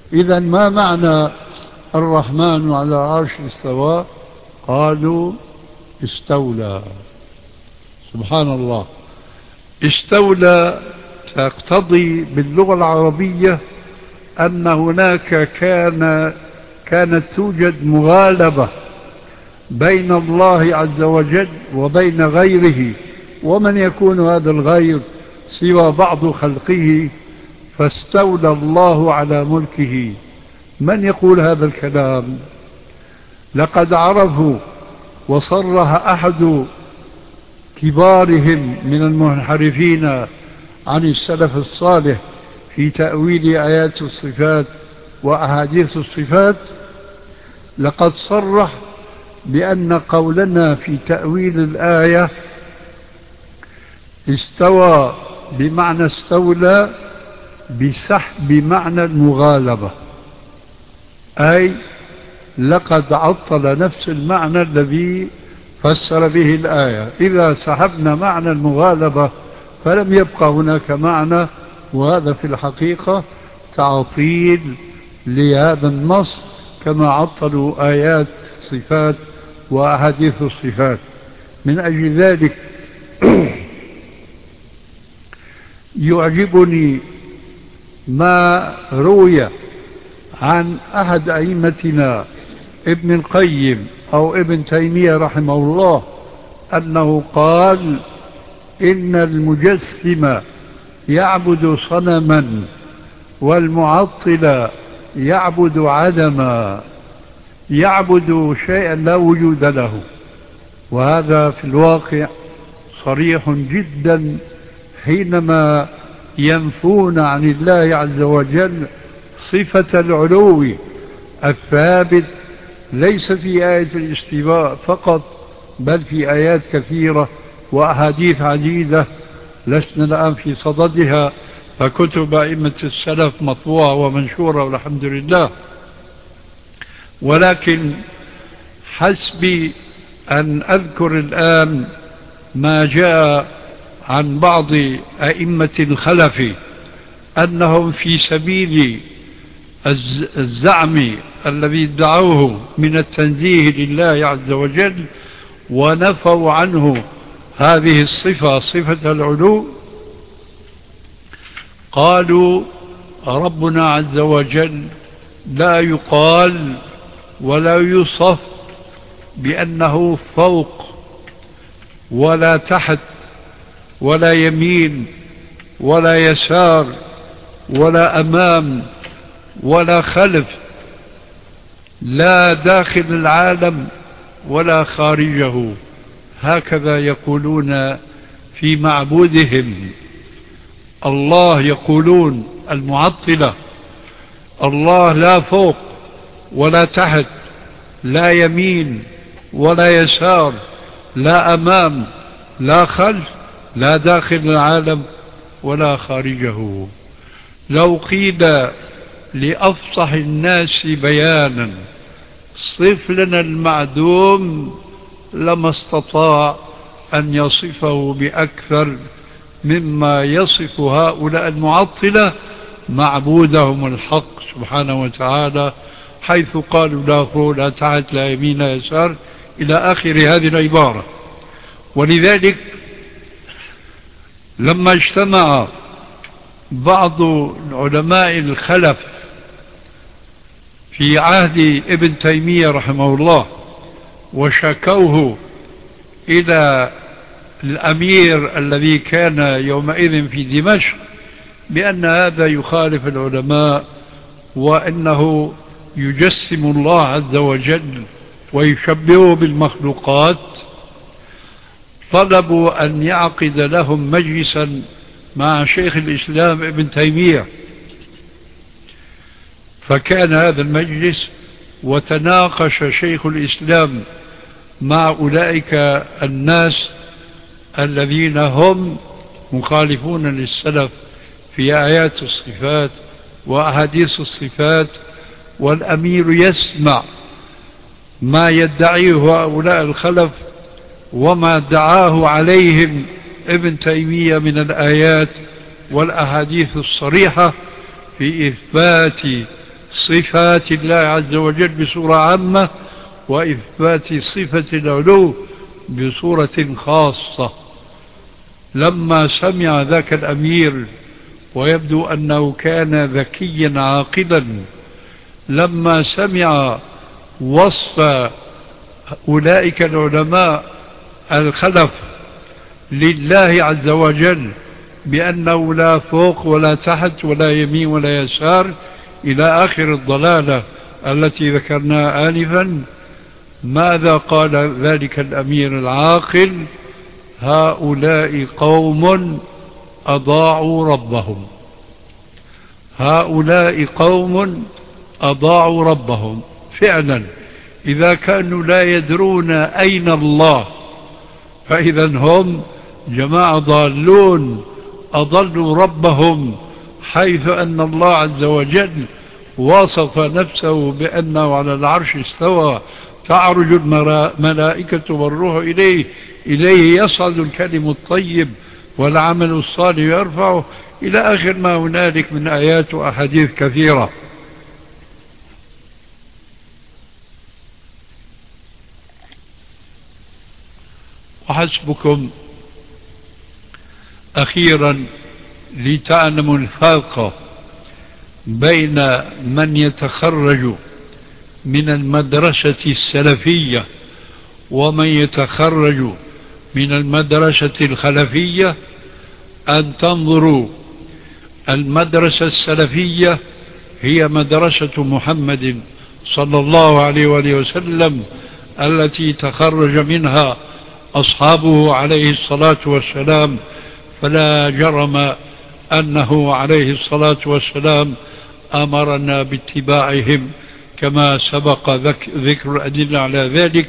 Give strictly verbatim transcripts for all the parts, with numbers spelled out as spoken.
إذا ما معنى الرحمن على العرش استوى؟ قالوا استولى. سبحان الله. استولى تقتضي باللغة العربية أن هناك كان كانت توجد مغالبة بين الله عز وجل وبين غيره، ومن يكون هذا الغير سوى بعض خلقه، فاستولى الله على ملكه. من يقول هذا الكلام؟ لقد عرفوا وصرح أحد كبارهم من المنحرفين عن السلف الصالح في تأويل آيات الصفات وأحاديث الصفات، لقد صرح بأن قولنا في تأويل الآية استوى بمعنى استولى بسحب بمعنى المغالبة، أي لقد عطل نفس المعنى الذي فسر به الآية. إذا سحبنا معنى المغالبة فلم يبقى هناك معنى، وهذا في الحقيقة تعطيل لهذا النص كما عطلوا آيات الصفات وأحاديث الصفات. من أجل ذلك يعجبني ما روي عن أحد أئمتنا ابن القيم أو ابن تيمية رحمه الله أنه قال إن المجسم يعبد صنما والمعطل يعبد عدما، يعبد شيئا لا وجود له. وهذا في الواقع صريح جدا حينما ينفون عن الله عز وجل صفة العلو الثابت، ليس في آية الاستواء فقط بل في آيات كثيرة وأحاديث عديدة لسنا الآن في صددها، فكتب أئمة السلف مطبوعة ومنشورة والحمد لله. ولكن حسبي أن أذكر الآن ما جاء عن بعض أئمة الخلف أنهم في سبيل الزعم الذي ادعوه من التنزيه لله عز وجل ونفوا عنه هذه الصفة، صفة العلو، قالوا ربنا عز وجل لا يقال ولا يوصف بأنه فوق ولا تحت ولا يمين ولا يسار ولا أمام ولا خلف، لا داخل العالم ولا خارجه. هكذا يقولون في معبودهم. الله يقولون المعطلة الله لا فوق ولا تحت، لا يمين ولا يسار، لا أمام لا خلف، لا داخل العالم ولا خارجه. لو قيل لأفصح الناس بيانا صف لنا المعدوم لما استطاع أن يصفه بأكثر مما يصف هؤلاء المعطلة معبودهم الحق سبحانه وتعالى، حيث قالوا لا فوق لا تحت لا يمين لا يسار إلى آخر هذه العبارة. ولذلك لما اجتمع بعض علماء الخلف في عهد ابن تيمية رحمه الله وشكوه إلى الأمير الذي كان يومئذ في دمشق بأن هذا يخالف العلماء وأنه يجسم الله عز وجل ويشبهه بالمخلوقات، طلبوا أن يعقد لهم مجلسا مع شيخ الإسلام ابن تيمية. فكان هذا المجلس وتناقش شيخ الإسلام مع أولئك الناس الذين هم مخالفون للسلف في آيات الصفات وأحاديث الصفات، والأمير يسمع ما يدعيه هؤلاء الخلف وما دعاه عليهم ابن تيمية من الآيات والأحاديث الصريحة في إثبات صفات الله عز وجل بصورة عامة وإثبات صفة العلو بصورة خاصة. لما سمع ذاك الأمير، ويبدو أنه كان ذكيا عاقلا، لما سمع وصف أولئك العلماء الخلف لله عز وجل بأنه لا فوق ولا تحت ولا يمين ولا يسار إلى آخر الضلالة التي ذكرناها آنفا، ماذا قال ذلك الأمير العاقل؟ هؤلاء قوم أضاعوا ربهم، هؤلاء قوم أضاعوا ربهم. فعلا إذا كانوا لا يدرون أين الله فإذا هم جماعة ضالون أضلوا ربهم، حيث أن الله عز وجل وصف نفسه بأنه على العرش استوى، تعرج الملائكة والروح إليه، إليه يصعد الكلم الطيب والعمل الصالح يرفعه، إلى آخر ما هنالك من آيات وأحاديث كثيرة. وحسبكم أخيرا لتعلموا الفرق بين من يتخرج من المدرسة السلفية ومن يتخرج من المدرسة الخلفية، أن تنظروا المدرسة السلفية هي مدرسة محمد صلى الله عليه وآله وسلم التي تخرج منها أصحابه عليه الصلاة والسلام، فلا جرم أنه عليه الصلاة والسلام أمرنا باتباعهم كما سبق ذكر الأدلة على ذلك.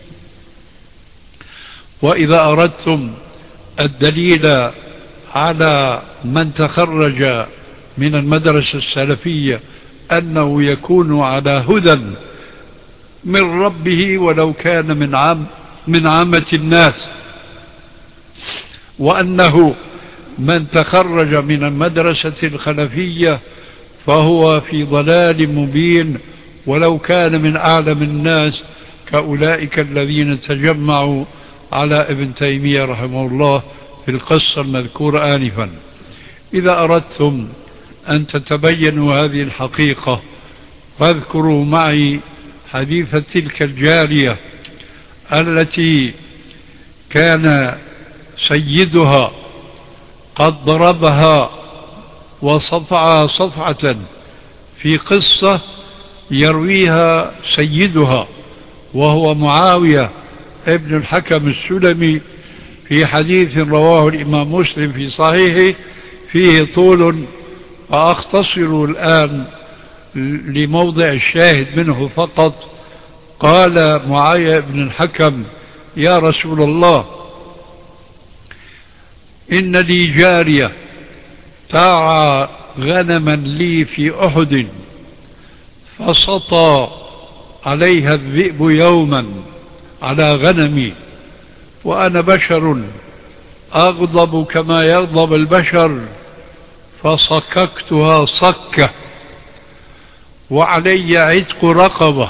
وإذا أردتم الدليل على من تخرج من المدرسة السلفية أنه يكون على هدى من ربه ولو كان من عام من عامة الناس، وأنه من تخرج من المدرسة الخلفية فهو في ضلال مبين ولو كان من أعلم الناس كأولئك الذين تجمعوا على ابن تيمية رحمه الله في القصة المذكورة آنفا. إذا أردتم أن تتبينوا هذه الحقيقة فاذكروا معي حديث تلك الجارية التي كان سيدها قد ضربها وصفعها صفعة في قصة يرويها سيدها وهو معاوية ابن الحكم السلمي في حديث رواه الإمام مسلم في صحيحه فيه طول، فأختصر الآن لموضع الشاهد منه فقط. قال معاوية ابن الحكم: يا رسول الله، إن لي جارية ترعى غنما لي في أحد، فسطى عليها الذئب يوما على غنمي، وأنا بشر أغضب كما يغضب البشر، فصككتها صكة وعلي عتق رقبة.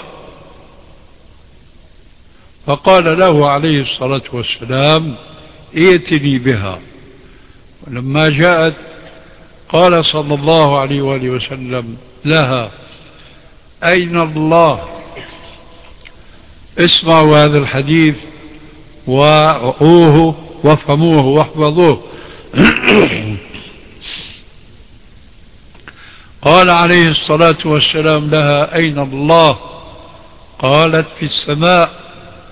فقال له عليه الصلاة والسلام: ائتني بها. ولما جاءت قال صلى الله عليه وآله وسلم لها: أين الله؟ اسمعوا هذا الحديث وعوه وافهموه واحفظوه. قال عليه الصلاة والسلام لها: أين الله؟ قالت: في السماء.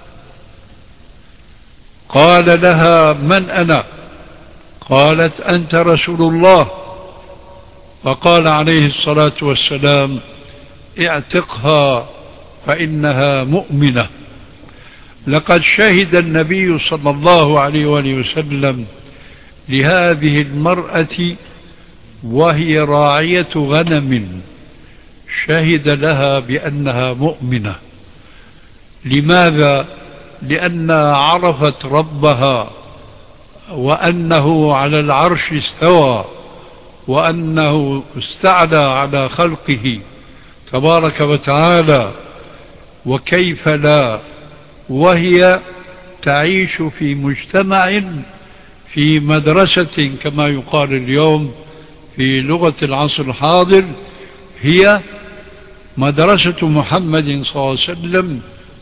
قال لها: من أنا؟ قالت: أنت رسول الله. فقال عليه الصلاة والسلام: اعتقها فإنها مؤمنة. لقد شهد النبي صلى الله عليه وآله وسلم لهذه المرأة وهي راعية غنم، شهد لها بأنها مؤمنة. لماذا؟ لأنها عرفت ربها وأنه على العرش استوى وأنه استعلى على خلقه تبارك وتعالى، وكيف لا وهي تعيش في مجتمع، في مدرسة كما يقال اليوم في لغة العصر الحاضر، هي مدرسة محمد صلى الله عليه وسلم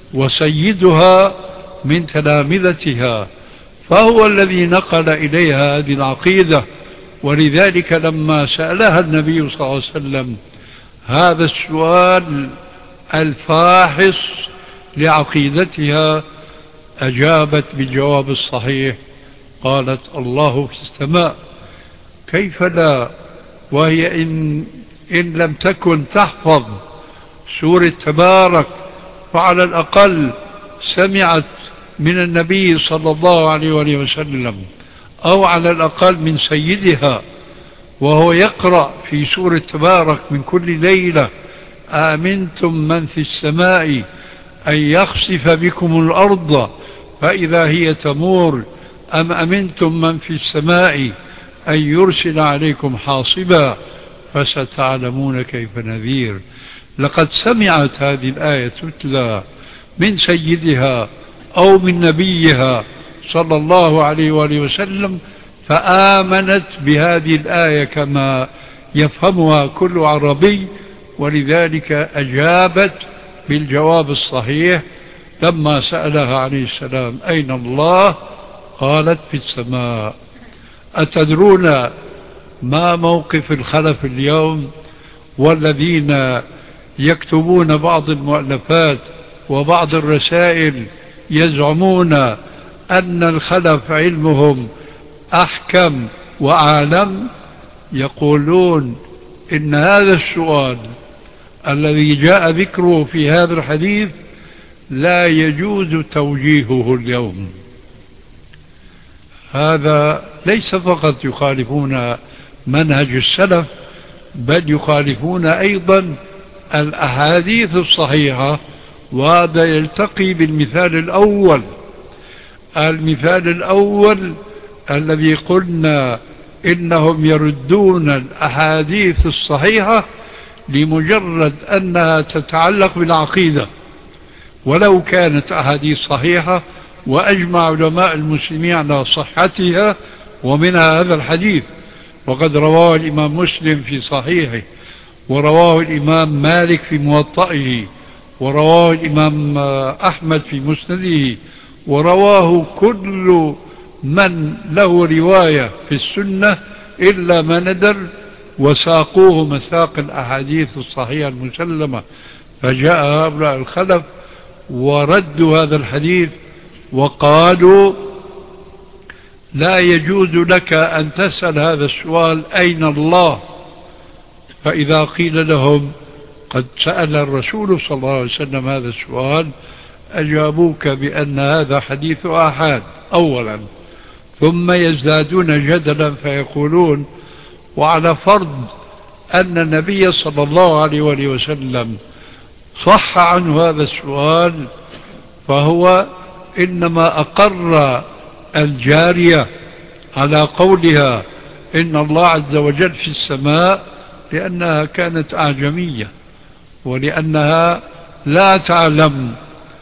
وسيدها من تلامذتها، فهو الذي نقل إليها هذه العقيدة. ولذلك لما سألها النبي صلى الله عليه وسلم هذا السؤال الفاحص لعقيدتها أجابت بالجواب الصحيح، قالت الله في السماء. كيف لا وهي إن, إن لم تكن تحفظ سورة تبارك فعلى الأقل سمعت من النبي صلى الله عليه وآله وسلم، أو على الأقل من سيدها وهو يقرأ في سورة تبارك من كل ليلة: آمنتم من في السماء أن يخسف بكم الأرض فإذا هي تمور أم أمنتم من في السماء أن يرسل عليكم حاصبا فستعلمون كيف نذير. لقد سمعت هذه الآية تتلى من سيدها أو من نبيها صلى الله عليه وآله وسلم، فآمنت بهذه الآية كما يفهمها كل عربي، ولذلك أجابت بالجواب الصحيح لما سألها عليه السلام أين الله؟ قالت في السماء. أتدرون ما موقف الخلف اليوم والذين يكتبون بعض المؤلفات وبعض الرسائل يزعمون أن الخلف علمهم أحكم وأعلم؟ يقولون إن هذا السؤال الذي جاء ذكره في هذا الحديث لا يجوز توجيهه اليوم. هذا ليس فقط يخالفون منهج السلف، بل يخالفون أيضا الأحاديث الصحيحة، وهذا يلتقي بالمثال الأول. المثال الأول الذي قلنا إنهم يردون الأحاديث الصحيحة لمجرد أنها تتعلق بالعقيدة، ولو كانت أحاديث صحيحة وأجمع علماء المسلمين على صحتها، ومنها هذا الحديث، وقد رواه الإمام مسلم في صحيحه، ورواه الإمام مالك في موطئه، ورواه الإمام أحمد في مسنده، ورواه كل من له رواية في السنة إلا ما ندر، وساقوه مساق الأحاديث الصحيحة المسلمة. فجاء هؤلاء الخلف وردوا هذا الحديث وقالوا لا يجوز لك أن تسأل هذا السؤال أين الله؟ فإذا قيل لهم قد سأل الرسول صلى الله عليه وسلم هذا السؤال أجابوك بأن هذا حديث آحاد أولا، ثم يزدادون جدلا فيقولون وعلى فرض أن النبي صلى الله عليه وآله وسلم صح عنه هذا السؤال، فهو إنما أقر الجارية على قولها إن الله عز وجل في السماء لأنها كانت أعجمية، ولأنها لا تعلم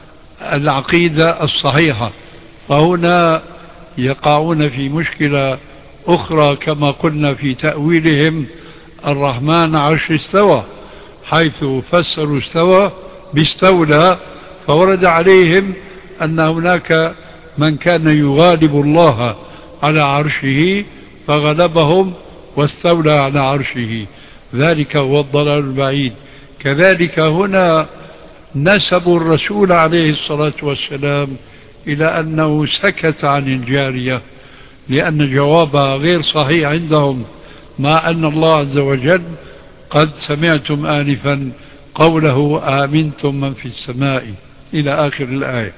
العقيدة الصحيحة. فهنا يقعون في مشكلة أخرى كما قلنا في تأويلهم الرحمن عرش استوى، حيث فسروا استوى باستولى، فورد عليهم أن هناك من كان يغالب الله على عرشه فغلبهم واستولى على عرشه، ذلك هو الضلال البعيد. كذلك هنا نسبوا الرسول عليه الصلاة والسلام إلى أنه سكت عن الجارية لأن جوابها غير صحيح عندهم، مع أن الله عز وجل قد سمعتم آنفا قوله آمنتم من في السماء إلى آخر الآية.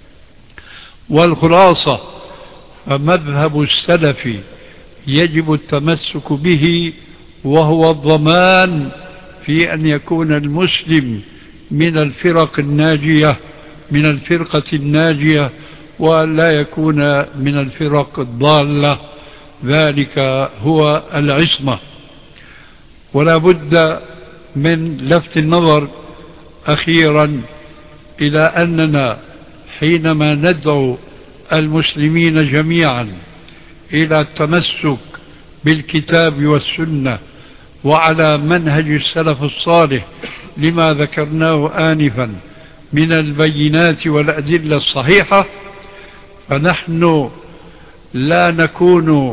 والخلاصة فمذهب السلف يجب التمسك به، وهو الضمان في أن يكون المسلم من الفرق الناجية من الفرقة الناجية، وأن لا يكون من الفرق الضالة، ذلك هو العصمة. ولا بد من لفت النظر أخيرا إلى أننا حينما ندعو المسلمين جميعا إلى التمسك بالكتاب والسنة وعلى منهج السلف الصالح لما ذكرناه آنفا من البينات والأدلة الصحيحة، فنحن لا نكون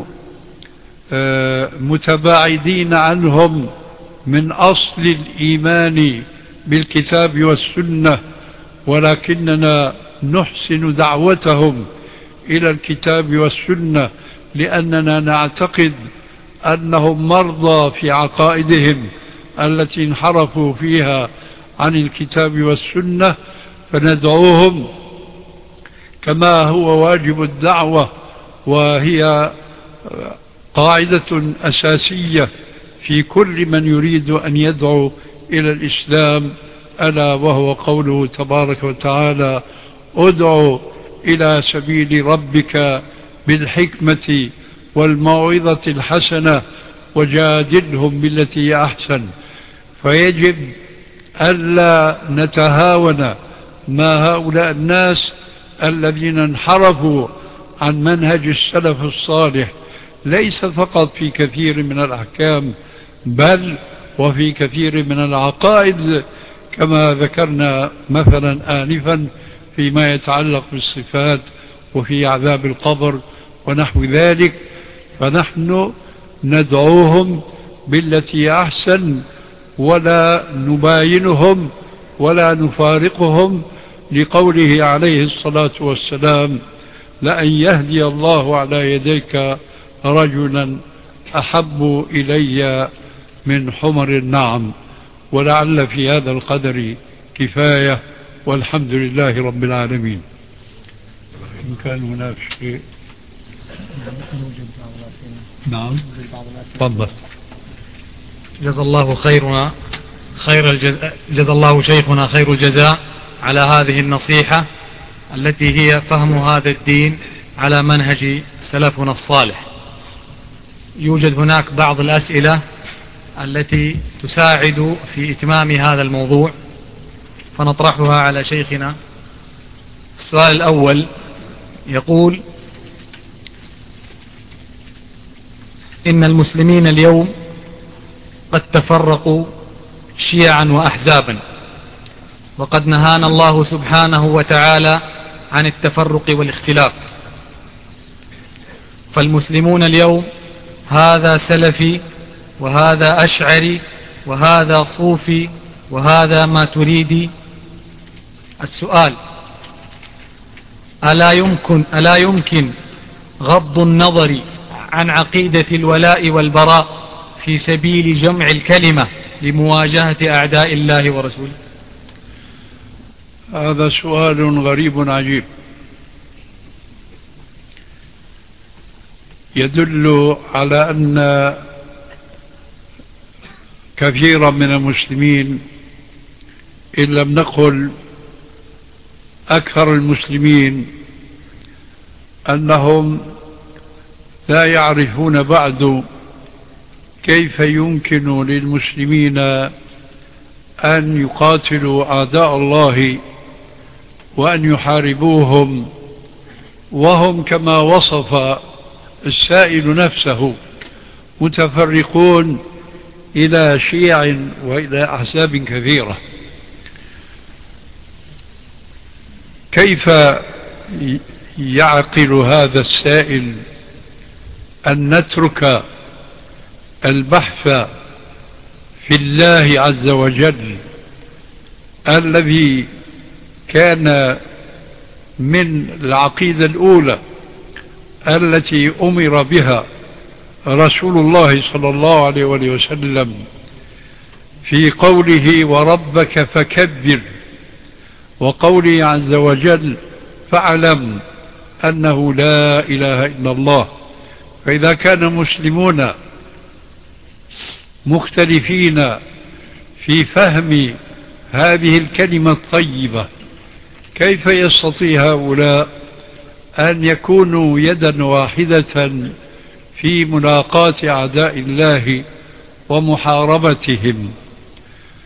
متباعدين عنهم من أصل الإيمان بالكتاب والسنة، ولكننا نحسن دعوتهم إلى الكتاب والسنة لأننا نعتقد أنهم مرضى في عقائدهم التي انحرفوا فيها عن الكتاب والسنة، فندعوهم كما هو واجب الدعوة، وهي قاعدة أساسية في كل من يريد أن يدعو إلى الإسلام، ألا وهو قوله تبارك وتعالى: ادعو إلى سبيل ربك بالحكمة والموعظة الحسنة وجادلهم بالتي هي أحسن. فيجب ألا نتهاون ما هؤلاء الناس الذين انحرفوا عن منهج السلف الصالح، ليس فقط في كثير من الأحكام بل وفي كثير من العقائد، كما ذكرنا مثلا آنفا فيما يتعلق بالصفات وفي عذاب القبر ونحو ذلك. فنحن ندعوهم بالتي أحسن ولا نباينهم ولا نفارقهم، لقوله عليه الصلاة والسلام: لأن يهدي الله على يديك رجلا أحب إلي من حمر النعم. ولعل في هذا القدر كفاية، والحمد لله رب العالمين. إن كان هناك شيء. نعم تفضل. جزا الله خيرنا خير الجزاء جزا الله شيخنا خير الجزاء على هذه النصيحة التي هي فهم هذا الدين على منهج سلفنا الصالح. يوجد هناك بعض الأسئلة التي تساعد في إتمام هذا الموضوع فنطرحها على شيخنا. السؤال الأول يقول: إن المسلمين اليوم قد تفرقوا شيعا وأحزابا، وقد نهانا الله سبحانه وتعالى عن التفرق والاختلاف، فالمسلمون اليوم هذا سلفي وهذا أشعري وهذا صوفي وهذا ماتريدي. السؤال: ألا يمكن, ألا يمكن غض النظر عن عقيدة الولاء والبراء في سبيل جمع الكلمة لمواجهة أعداء الله ورسوله؟ هذا سؤال غريب عجيب، يدل على أن كثيرا من المسلمين، إن لم نقل أكثر المسلمين، أنهم لا يعرفون بعد كيف يمكن للمسلمين أن يقاتلوا أعداء الله وأن يحاربوهم وهم كما وصف السائل نفسه متفرقون إلى شيع وإلى أحزاب كثيرة. كيف يعقل هذا السائل أن نترك البحث في الله عز وجل الذي كان من العقيدة الأولى التي أمر بها رسول الله صلى الله عليه وسلم في قوله: وربك فكبر، وقوله عز وجل: فاعلم أنه لا إله إلا الله. فإذا كان مسلمون مختلفين في فهم هذه الكلمة الطيبة، كيف يستطيع هؤلاء أن يكونوا يدا واحدة في ملاقاة أعداء الله ومحاربتهم؟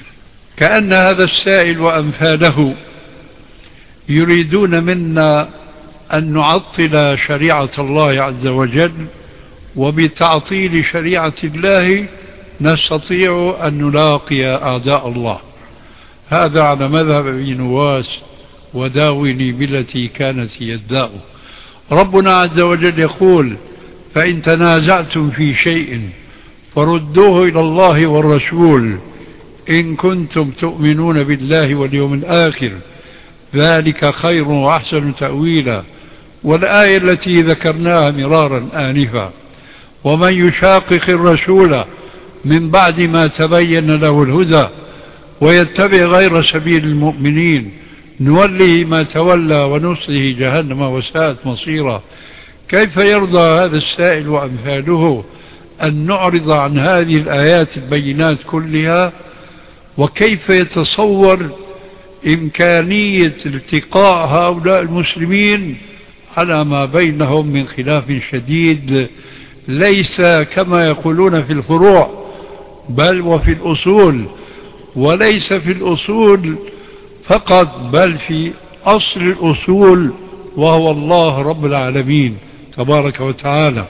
كأن هذا السائل وأمثاله يريدون منا أن نعطل شريعة الله عز وجل، وبتعطيل شريعة الله نستطيع أن نلاقي أعداء الله. هذا على مذهب ابن نواس وداوني بالتي كانت يداء. ربنا عز وجل يقول: فإن تنازعتم في شيء فردوه إلى الله والرسول إن كنتم تؤمنون بالله واليوم الآخر ذلك خير وأحسن تأويلا. والآية التي ذكرناها مرارا آنفا: ومن يشاقق الرسول من بعد ما تبين له الهدى ويتبع غير سبيل المؤمنين نوله ما تولى ونصله جهنم وساءت مصيرا. كيف يرضى هذا السائل وأمثاله أن نعرض عن هذه الآيات البينات كلها؟ وكيف يتصور إمكانية التقاء هؤلاء المسلمين على ما بينهم من خلاف شديد ليس كما يقولون في الفروع بل وفي الأصول، وليس في الأصول فقط بل في أصل الأصول وهو الله رب العالمين تبارك وتعالى.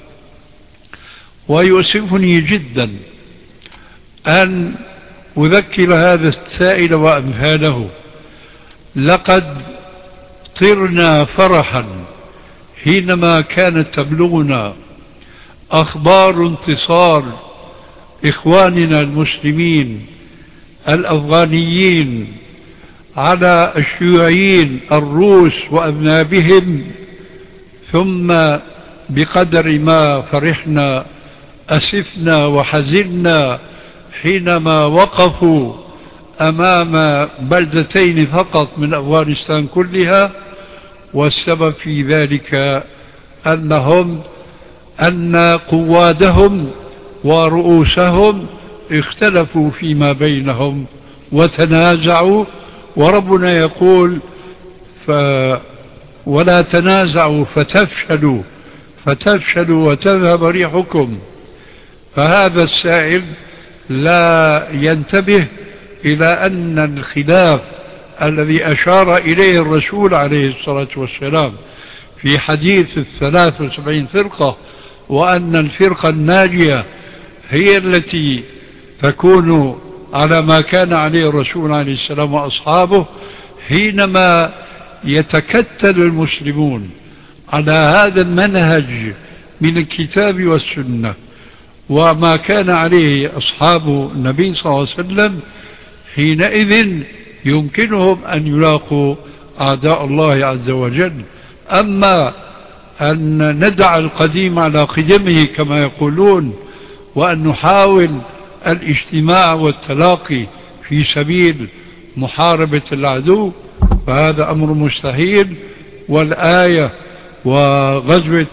ويؤسفني جدا أن أذكر هذا السائل وأمثاله: لقد طرنا فرحا حينما كانت تبلغنا أخبار انتصار إخواننا المسلمين الأفغانيين على الشيوعيين الروس وأذنابهم، ثم بقدر ما فرحنا أسفنا وحزنا حينما وقفوا أمام بلدتين فقط من أفغانستان كلها. والسبب في ذلك أنهم أن قوادهم ورؤوسهم اختلفوا فيما بينهم وتنازعوا، وربنا يقول: ف ولا تنازعوا فتفشلوا فتفشلوا وتذهب ريحكم. فهذا السائل لا ينتبه إلى أن الخلاف الذي أشار إليه الرسول عليه الصلاة والسلام في حديث الثلاث وسبعين فرقة، وأن الفرقة الناجية هي التي تكون على ما كان عليه الرسول عليه السلام وأصحابه، حينما يتكتل المسلمون على هذا المنهج من الكتاب والسنة وما كان عليه أصحاب النبي صلى الله عليه وسلم، حينئذ يمكنهم أن يلاقوا أعداء الله عز وجل. أما أن ندع القديم على قدمه كما يقولون وأن نحاول الاجتماع والتلاقي في سبيل محاربة العدو فهذا أمر مستحيل. والآية وغزوة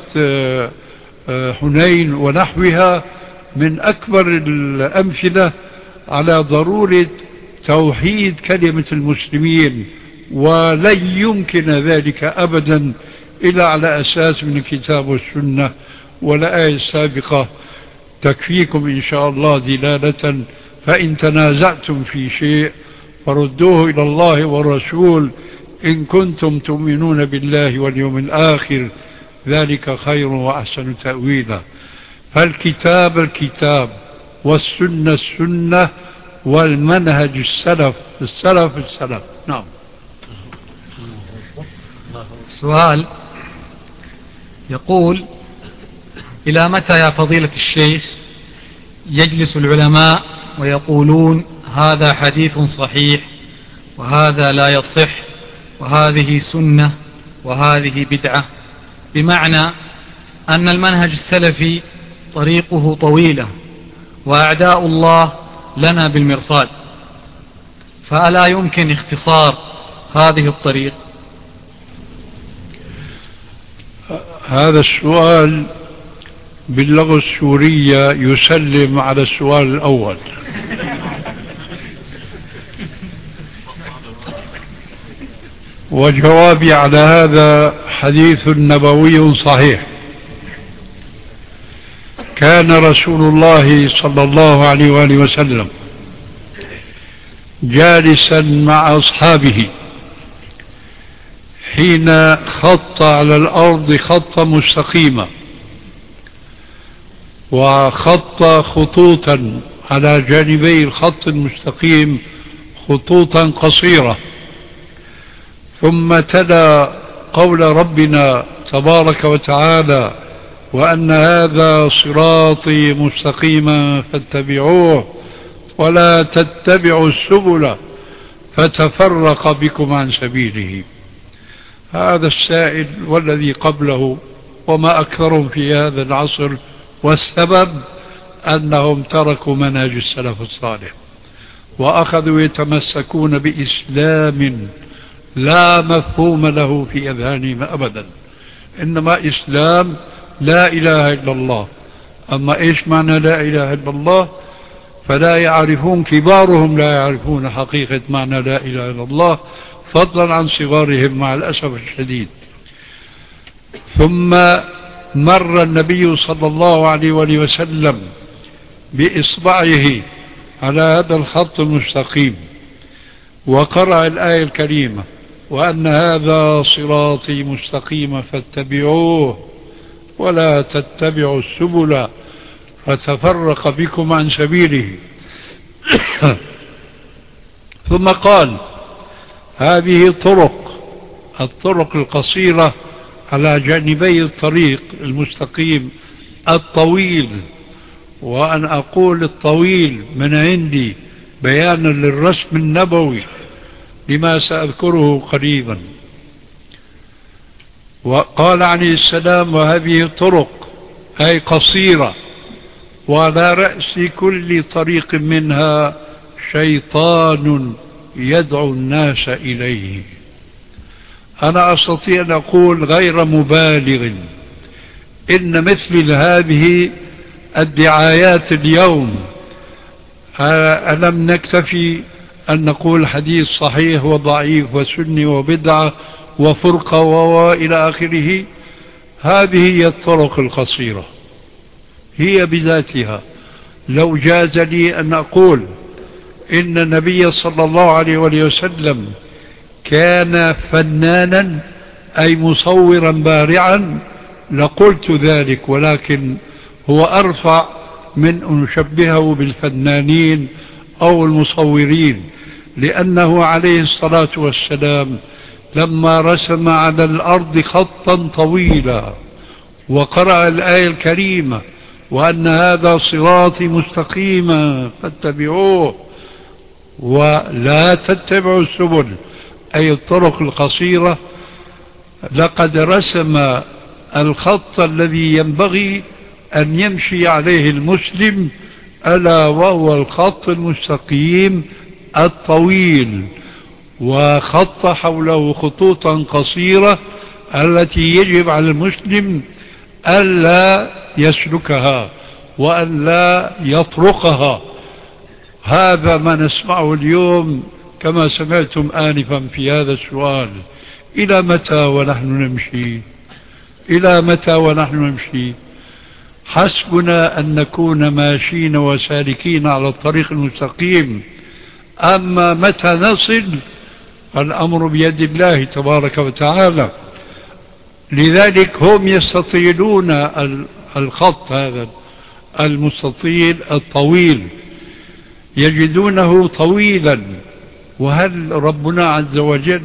حنين ونحوها من أكبر الأمثلة على ضرورة توحيد كلمة المسلمين، ولن يمكن ذلك أبدا إلا على أساس من الكتاب والسنة. والآية السابقة تكفيكم إن شاء الله دلالة: فإن تنازعتم في شيء فردوه إلى الله والرسول إن كنتم تؤمنون بالله واليوم الآخر ذلك خير وأحسن تأويلا. فالكتاب الكتاب والسنة السنة والمنهج السلف السلف السلف. نعم. سؤال يقول: إلى متى يا فضيلة الشيخ يجلس العلماء ويقولون هذا حديث صحيح وهذا لا يصح وهذه سنة وهذه بدعة، بمعنى أن المنهج السلفي طريقه طويلة وأعداء الله لنا بالمرصاد، فألا يمكن اختصار هذه الطريق؟ هذا السؤال باللغة السورية يسلم على السؤال الأول. وجوابي على هذا حديث نبوي صحيح. كان رسول الله صلى الله عليه وآله وسلم جالسا مع أصحابه حين خط على الأرض خطا مستقيما وخط خطوطا على جانبي الخط المستقيم خطوطا قصيرة، ثم تلا قول ربنا تبارك وتعالى: وأن هذا صراطي مستقيما فاتبعوه ولا تتبعوا السبل فتفرق بكم عن سبيله. هذا السائل والذي قبله وما أكثرهم في هذا العصر، والسبب أنهم تركوا منهج السلف الصالح وأخذوا يتمسكون بإسلام لا مفهوم له في أذهانهم أبدا، إنما إسلام لا إله إلا الله. أما إيش معنى لا إله إلا الله؟ فلا يعرفون، كبارهم لا يعرفون حقيقة معنى لا إله إلا الله، فضلا عن صغارهم مع الأسف الشديد. ثم مر النبي صلى الله عليه وآله وسلم بإصبعه على هذا الخط المستقيم وقرأ الآية الكريمة: وأن هذا صراطي مستقيما فاتبعوه ولا تتبعوا السبل فتفرق بكم عن سبيله. ثم قال: هذه طرق، الطرق القصيرة على جانبي الطريق المستقيم الطويل، وأن أقول الطويل من عندي بيانا للرسم النبوي لما سأذكره قريبا. وقال عليه السلام: وهذه طرق أي قصيرة، وعلى رأس كل طريق منها شيطان يدعو الناس إليه. أنا أستطيع أن أقول غير مبالغ إن مثل هذه الدعايات اليوم ألم نكتفي أن نقول حديث صحيح وضعيف وسني وبدعة وفرقة وإلى آخره؟ هذه هي الطرق القصيرة، هي بذاتها. لو جاز لي أن أقول إن النبي صلى الله عليه وسلم كان فنانا أي مصورا بارعا لقلت ذلك، ولكن هو أرفع من أن نشبهه بالفنانين أو المصورين، لأنه عليه الصلاة والسلام لما رسم على الأرض خطا طويلا وقرأ الآية الكريمة: وأن هذا صراطي مستقيما فاتبعوه ولا تتبعوا السبل أي الطرق القصيرة، لقد رسم الخط الذي ينبغي أن يمشي عليه المسلم، ألا وهو الخط المستقيم الطويل، وخط حوله خطوطا قصيرة التي يجب على المسلم ألا يسلكها وألا يطرقها. هذا ما نسمعه اليوم كما سمعتم آنفا في هذا السؤال: إلى متى ونحن نمشي؟ إلى متى ونحن نمشي؟ حسبنا أن نكون ماشين وسالكين على الطريق المستقيم، أما متى نصل الأمر بيد الله تبارك وتعالى. لذلك هم يستطيلون الخط هذا المستطيل الطويل، يجدونه طويلا. وهل ربنا عز وجل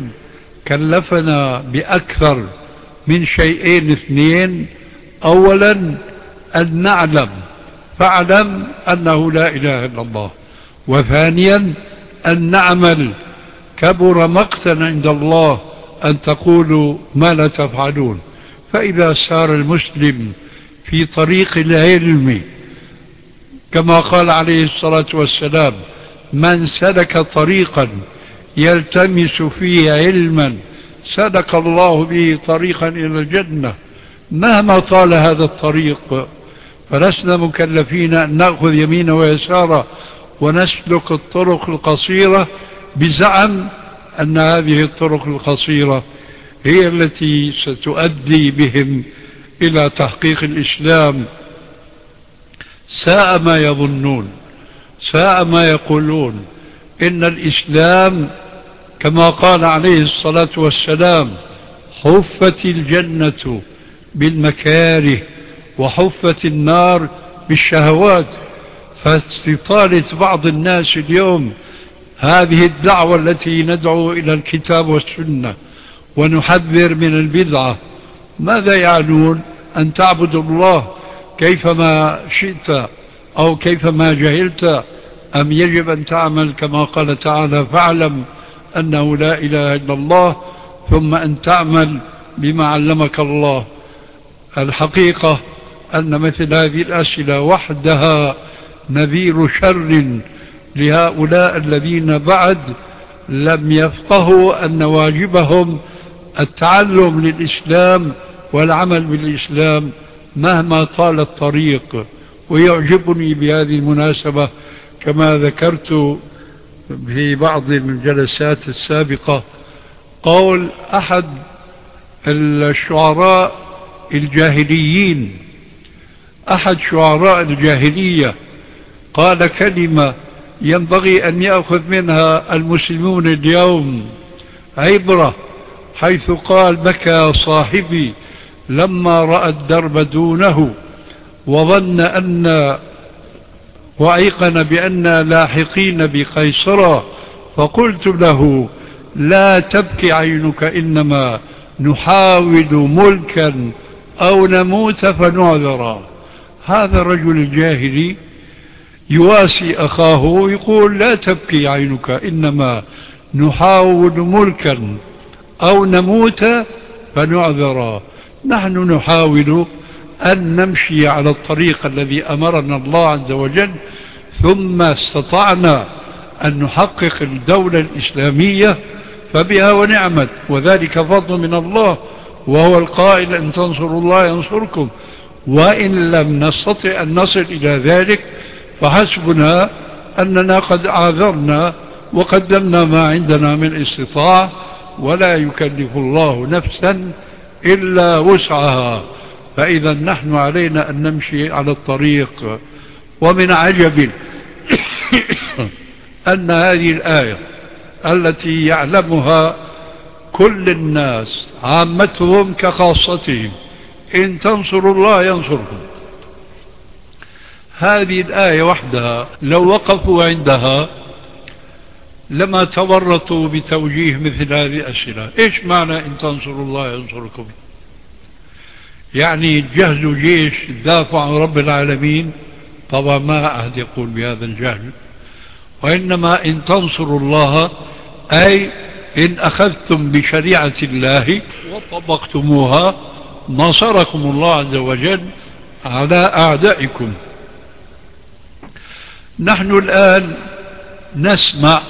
كلفنا بأكثر من شيئين اثنين؟ أولا أن نعلم، فاعلم أنه لا إله إلا الله. وثانيا أن نعمل، كبر مقتا عند الله أن تقولوا ما لا تفعلون. فإذا سار المسلم في طريق العلم كما قال عليه الصلاة والسلام: من سلك طريقا يلتمس فيه علما سلك الله به طريقا إلى الجنة. مهما طال هذا الطريق فلسنا مكلفين أن نأخذ يمينا ويسارا ونسلك الطرق القصيرة بزعم أن هذه الطرق القصيرة هي التي ستؤدي بهم إلى تحقيق الإسلام. ساء ما يظنون، ساء ما يقولون. إن الإسلام كما قال عليه الصلاة والسلام حفت الجنة بالمكاره وحفت النار بالشهوات. فاستطالة بعض الناس اليوم هذه الدعوة التي ندعو إلى الكتاب والسنة ونحذر من البدعة، ماذا يعنون؟ أن تعبد الله كيفما شئت أو كيفما جهلت، أم يجب أن تعمل كما قال تعالى فاعلم أنه لا إله إلا الله ثم أن تعمل بما علمك الله؟ الحقيقة أن مثل هذه الأسئلة وحدها نذير شر لهؤلاء الذين بعد لم يفقهوا أن واجبهم التعلم للإسلام والعمل بالإسلام مهما طال الطريق. ويعجبني بهذه المناسبة كما ذكرت في بعض الجلسات السابقة قول أحد الشعراء الجاهليين، أحد شعراء الجاهلية، قال كلمة ينبغي أن يأخذ منها المسلمون اليوم عبرة، حيث قال بكى صاحبي لما رأى الدرب دونه وظن أن وأيقن بأن لاحقين بقيصرة، فقلت له لا تبكي عينك إنما نحاول ملكا أو نموت فنعذرا. هذا الرجل الجاهلي يواسي أخاه يقول لا تبكي عينك إنما نحاول ملكا أو نموت فنعذرا. نحن نحاول أن نمشي على الطريق الذي أمرنا الله عز وجل، ثم استطعنا أن نحقق الدولة الإسلامية فبها ونعمت، وذلك فضل من الله، وهو القائل أن تنصروا الله ينصركم، وإن لم نستطع أن نصل إلى ذلك فحسبنا أننا قد عاذرنا وقدمنا ما عندنا من استطاعة، ولا يكلف الله نفسا إلا وسعها. فإذا نحن علينا أن نمشي على الطريق. ومن عجب أن هذه الآية التي يعلمها كل الناس عامتهم كخاصتهم إن تنصروا الله ينصركم، هذه الآية وحدها لو وقفوا عندها لما تورطوا بتوجيه مثل هذه الأسئلة. إيش معنى إن تنصروا الله ينصركم؟ يعني جهزوا جيش دافع عن رب العالمين؟ طبعا ما أحد يقول بهذا الجهل، وإنما إن تنصروا الله أي إن أخذتم بشريعة الله وطبقتموها نصركم الله عز وجل على أعدائكم. نحن الآن نسمع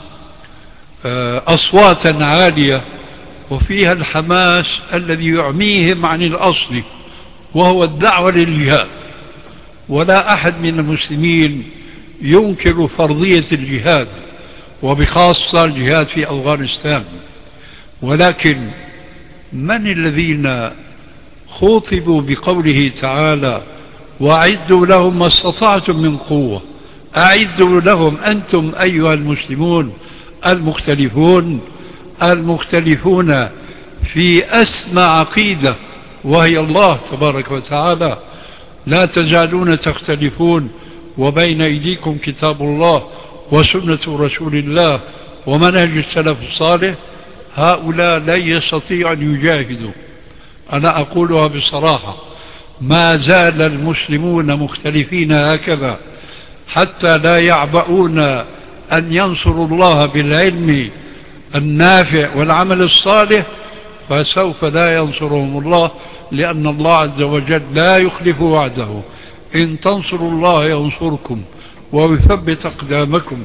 أصواتا عالية وفيها الحماس الذي يعميهم عن الأصل، وهو الدعوة للجهاد، ولا أحد من المسلمين ينكر فرضية الجهاد، وبخاصة الجهاد في أفغانستان. ولكن من الذين خوطبوا بقوله تعالى وأعدوا لهم ما استطعتم من قوة؟ أعدوا لهم أنتم أيها المسلمون المختلفون المختلفون في أسمى عقيدة وهي الله تبارك وتعالى. لا تزالون تختلفون وبين أيديكم كتاب الله وسنة رسول الله ومنهج السلف الصالح. هؤلاء لا يستطيع أن يجاهدوا. أنا أقولها بصراحة، ما زال المسلمون مختلفين هكذا حتى لا يعبؤون أن ينصروا الله بالعلم النافع والعمل الصالح، فسوف لا ينصرهم الله، لأن الله عز وجل لا يخلف وعده. إن تنصروا الله ينصركم ويثبت أقدامكم.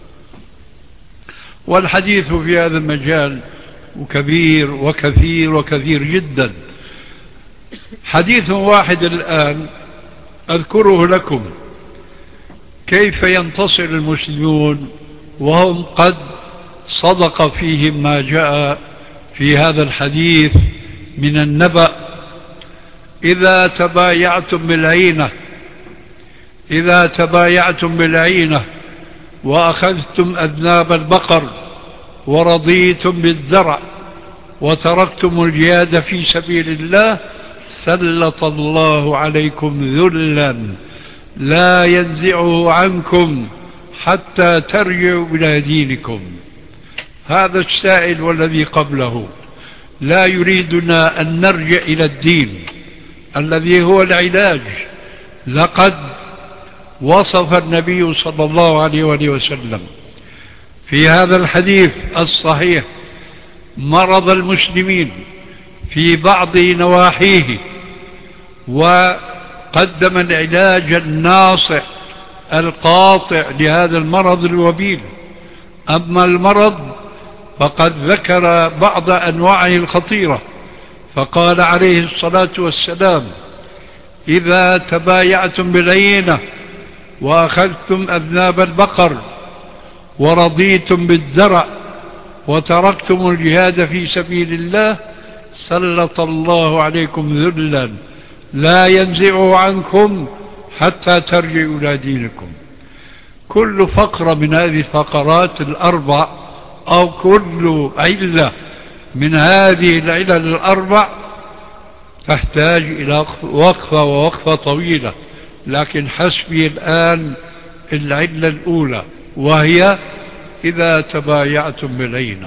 والحديث في هذا المجال كبير وكثير وكثير جدا. حديث واحد الآن أذكره لكم، كيف ينتصر المسلمون وهم قد صدق فيهم ما جاء في هذا الحديث من النبأ. إذا تبايعتم بالعينة إذا تبايعتم بالعينة وأخذتم أذناب البقر ورضيتم بالزرع وتركتم الجهاد في سبيل الله سلط الله عليكم ذلا لا ينزعه عنكم حتى ترجعوا إلى دينكم. هذا السائل والذي قبله لا يريدنا أن نرجع إلى الدين الذي هو العلاج. لقد وصف النبي صلى الله عليه وآله وسلم في هذا الحديث الصحيح مرض المسلمين في بعض نواحيه، وقدم العلاج الناصع القاطع لهذا المرض الوبيل. أما المرض فقد ذكر بعض أنواعه الخطيرة، فقال عليه الصلاة والسلام: إذا تبايعتم بالعينة وأخذتم أذناب البقر ورضيتم بالزرع وتركتم الجهاد في سبيل الله سلط الله عليكم ذلا لا ينزعه عنكم حتى ترجعوا إلى دينكم. كل فقرة من هذه الفقرات الأربع أو كل علة من هذه العلل الأربع تحتاج إلى وقفة ووقفة طويلة، لكن حسبي الآن العلة الأولى، وهي إذا تبايعتم بالعينة.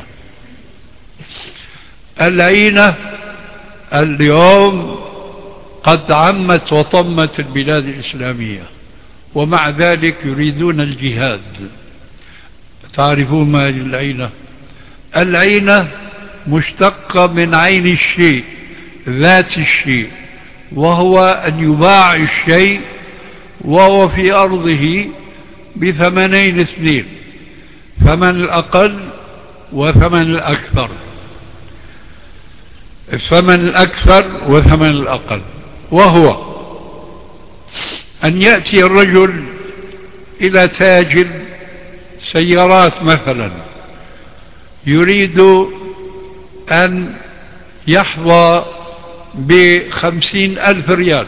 العينة اليوم قد عمت وطمت البلاد الإسلامية، ومع ذلك يريدون الجهاد. تعرفون ما هي العينة؟ العينة مشتقة من عين الشيء، ذات الشيء، وهو أن يباع الشيء وهو في أرضه بثمنين اثنين، ثمن الأقل وثمن الأكثر، الثمن الأكثر وثمن الأقل، وهو أن يأتي الرجل إلى تاجر سيارات مثلا يريد أن يحظى بخمسين ألف ريال،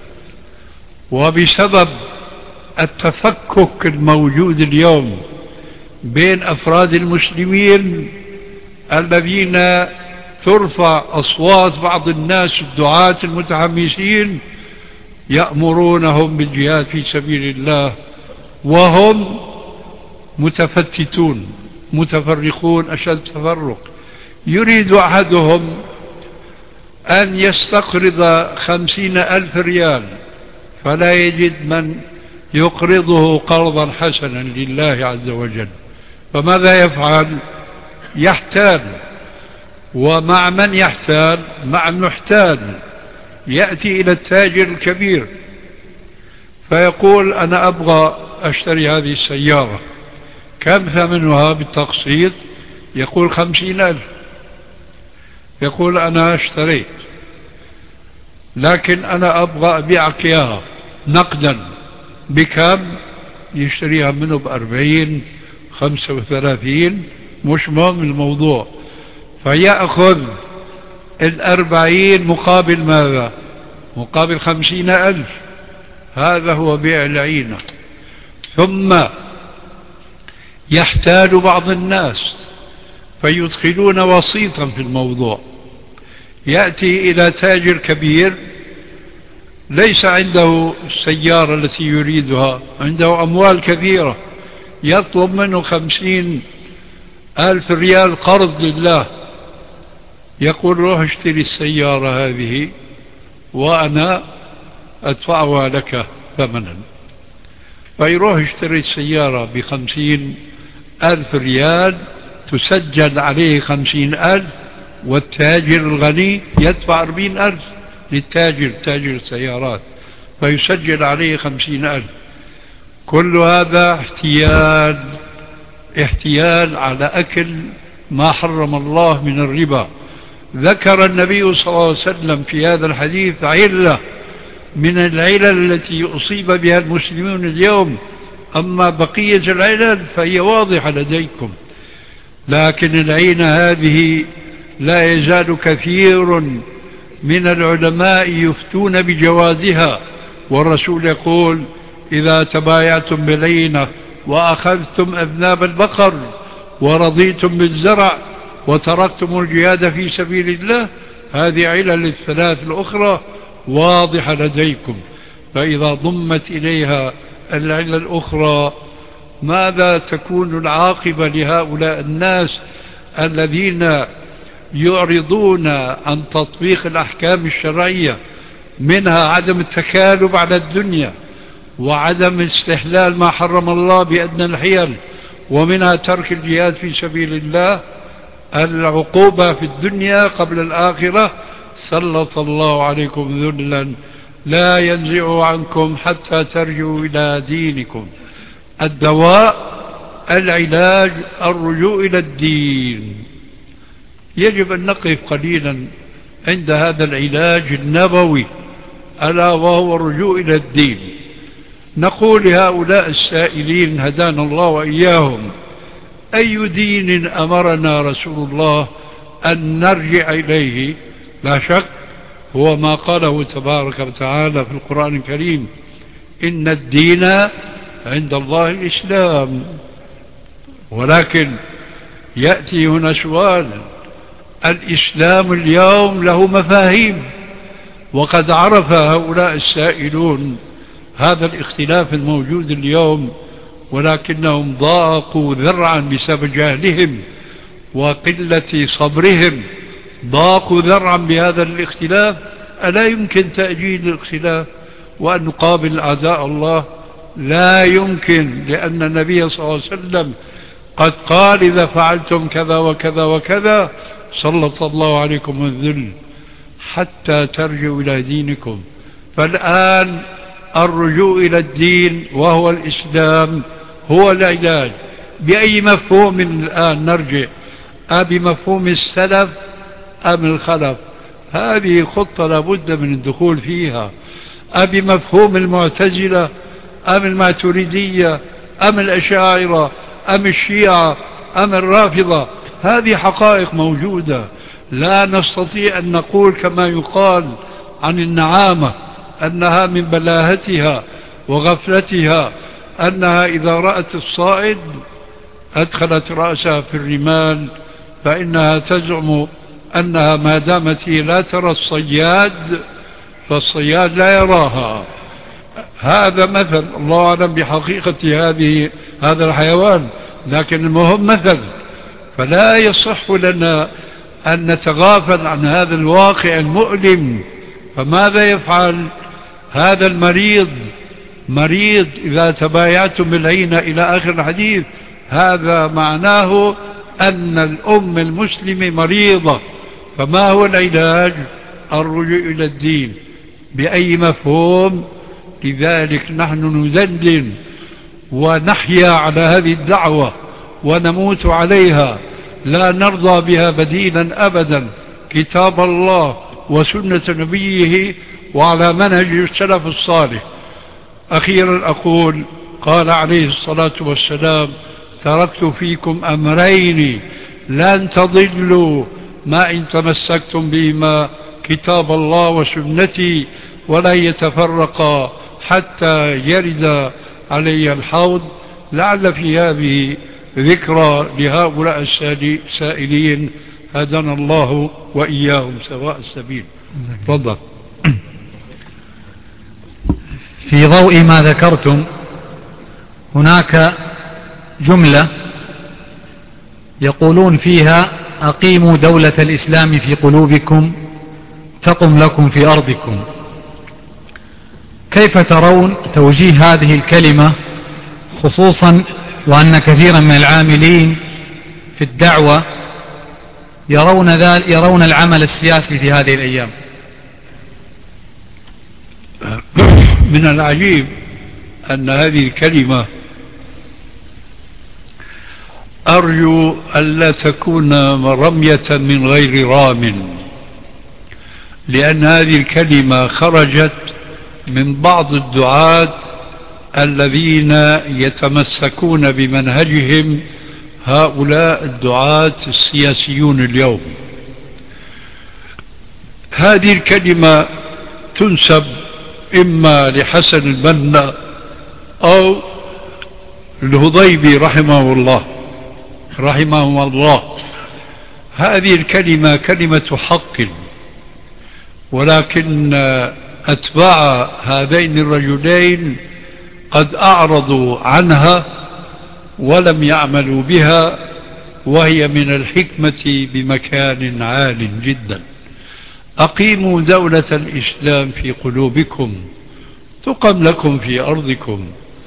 وبسبب التفكك الموجود اليوم بين أفراد المسلمين الذين ترفع أصوات بعض الناس الدعاة المتحمسين يأمرونهم بالجهاد في سبيل الله وهم متفتتون متفرقون أشد تفرق. يريد أحدهم أن يستقرض خمسين ألف ريال فلا يجد من يقرضه قرضا حسنا لله عز وجل، فماذا يفعل؟ يحتال. ومع من يحتال؟ مع المحتال. يأتي إلى التاجر الكبير فيقول: أنا أبغى أشتري هذه السيارة، كم ثمنها بالتقسيط؟ يقول: خمسين ألف. يقول: أنا اشتريت، لكن أنا أبغى أبيعك إياها نقدا. بكم؟ يشتريها منه بأربعين خمسة وثلاثين، مش مهم الموضوع. فيأخذ الأربعين مقابل ماذا؟ مقابل خمسين ألف. هذا هو بيع العينة. ثم يحتال بعض الناس فيدخلون وسيطا في الموضوع. يأتي إلى تاجر كبير ليس عنده السيارة التي يريدها، عنده أموال كثيرة، يطلب منه خمسين ألف ريال قرض لله. يقول: روح اشتري السيارة هذه وأنا أدفعها لك ثمنا. فيروح اشتري السيارة بخمسين ألف ريال، تسجل عليه خمسين ألف، والتاجر الغني يدفع أربعين ألف للتاجر تاجر السيارات، فيسجل عليه خمسين ألف. كل هذا احتيال احتيال على أكل ما حرم الله من الربا. ذكر النبي صلى الله عليه وسلم في هذا الحديث علة من العلل التي أصيب بها المسلمون اليوم، أما بقية العلل فهي واضحة لديكم. لكن العينة هذه لا يزال كثير من العلماء يفتون بجوازها، والرسول يقول: إذا تبايعتم بالعينة وأخذتم أذناب البقر ورضيتم بالزرع وتركتم الجهاد في سبيل الله. هذه علل الثلاث الأخرى واضحة لديكم، فإذا ضمت إليها العلل الأخرى ماذا تكون العاقبة لهؤلاء الناس الذين يعرضون عن تطبيق الأحكام الشرعية، منها عدم التكالب على الدنيا، وعدم استحلال ما حرم الله بأدنى الحيل، ومنها ترك الجهاد في سبيل الله. العقوبة في الدنيا قبل الآخرة سلط الله عليكم ذلا لا ينزع عنكم حتى ترجعوا إلى دينكم. الدواء العلاج الرجوع إلى الدين. يجب أن نقف قليلا عند هذا العلاج النبوي، ألا وهو الرجوع إلى الدين. نقول لهؤلاء السائلين هدانا الله وإياهم: أي دين أمرنا رسول الله أن نرجع إليه؟ لا شك هو ما قاله تبارك وتعالى في القرآن الكريم: إن الدين عند الله الإسلام. ولكن يأتي هنا سؤال: الإسلام اليوم له مفاهيم، وقد عرف هؤلاء السائلون هذا الاختلاف الموجود اليوم، ولكنهم ضاقوا ذرعا بسبب جهلهم وقلة صبرهم، ضاقوا ذرعا بهذا الاختلاف. ألا يمكن تأجيل الاختلاف وأن نقابل أعداء الله؟ لا يمكن، لأن النبي صلى الله عليه وسلم قد قال: إذا فعلتم كذا وكذا وكذا سلط الله عليكم الذل حتى ترجعوا إلى دينكم. فالآن الرجوع إلى الدين وهو الإسلام هو العلاج. بأي مفهوم الآن نرجع؟ أبمفهوم السلف أم الخلف؟ هذه خطة لابد من الدخول فيها. أبمفهوم المعتزلة أم الماتريدية أم الأشاعرة أم الشيعة أم الرافضة؟ هذه حقائق موجودة. لا نستطيع أن نقول كما يقال عن النعامة أنها من بلاهتها وغفلتها أنها إذا رأت الصائد أدخلت رأسها في الرمال، فإنها تزعم أنها ما دامت هي لا ترى الصياد فالصياد لا يراها. هذا مثل، الله أعلم بحقيقة هذه هذا الحيوان، لكن المهم مثل. فلا يصح لنا أن نتغافل عن هذا الواقع المؤلم. فماذا يفعل هذا المريض؟ مريض إذا تبايعتم بالعينة إلى آخر الحديث، هذا معناه أن الأم المسلمة مريضة. فما هو العلاج؟ الرجوع إلى الدين. بأي مفهوم؟ لذلك نحن نذلل ونحيا على هذه الدعوة ونموت عليها، لا نرضى بها بديلا أبدا. كتاب الله وسنة نبيه وعلى منهج السلف الصالح. أخيرا أقول: قال عليه الصلاة والسلام: تركت فيكم أمرين لن تضلوا ما إن تمسكتم بهما، كتاب الله وسنتي، ولا يتفرقا حتى يرد علي الحوض. لعل في هذه ذكرى لهؤلاء السائلين هدانا الله وإياهم سواء السبيل. تفضل. في ضوء ما ذكرتم هناك جملة يقولون فيها: أقيموا دولة الإسلام في قلوبكم تقم لكم في أرضكم. كيف ترون توجيه هذه الكلمة، خصوصا وأن كثيرا من العاملين في الدعوة يرون ذلك يرون العمل السياسي في هذه الأيام؟ من العجيب أن هذه الكلمة أرجو ألا تكون رمية من غير رام، لأن هذه الكلمة خرجت من بعض الدعاة الذين يتمسكون بمنهجهم هؤلاء الدعاة السياسيون اليوم. هذه الكلمة تنسب إما لحسن البنا أو الهضيبي رحمه الله رحمه الله هذه الكلمة كلمة حق، ولكن أتباع هذين الرجلين قد أعرضوا عنها ولم يعملوا بها، وهي من الحكمة بمكان عال جدا. أقيموا دولة الإسلام في قلوبكم تقم لكم في أرضكم.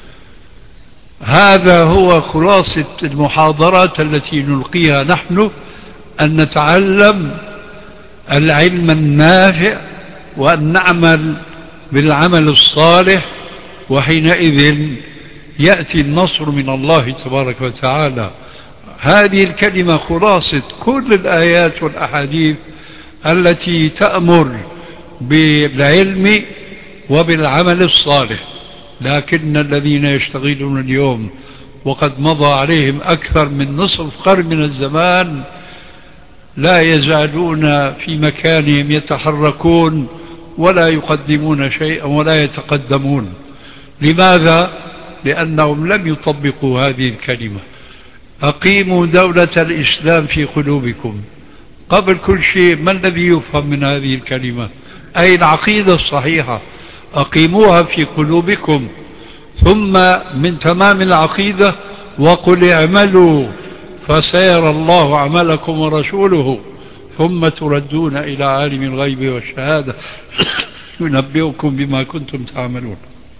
هذا هو خلاصة المحاضرات التي نلقيها نحن، أن نتعلم العلم النافع وأن نعمل بالعمل الصالح، وحينئذ يأتي النصر من الله تبارك وتعالى. هذه الكلمة خلاصة كل الآيات والأحاديث التي تأمر بالعلم وبالعمل الصالح. لكن الذين يشتغلون اليوم وقد مضى عليهم أكثر من نصف قرن من الزمان لا يزالون في مكانهم يتحركون ولا يقدمون شيئا ولا يتقدمون. لماذا؟ لأنهم لم يطبقوا هذه الكلمة. أقيموا دولة الإسلام في قلوبكم. قبل كل شيء ما الذي يفهم من هذه الكلمة؟ أي العقيدة الصحيحة، أقيموها في قلوبكم. ثم من تمام العقيدة وقل اعملوا فسيرى الله عملكم ورسوله ثم تردون إلى عالم الغيب والشهادة ينبئكم بما كنتم تعملون.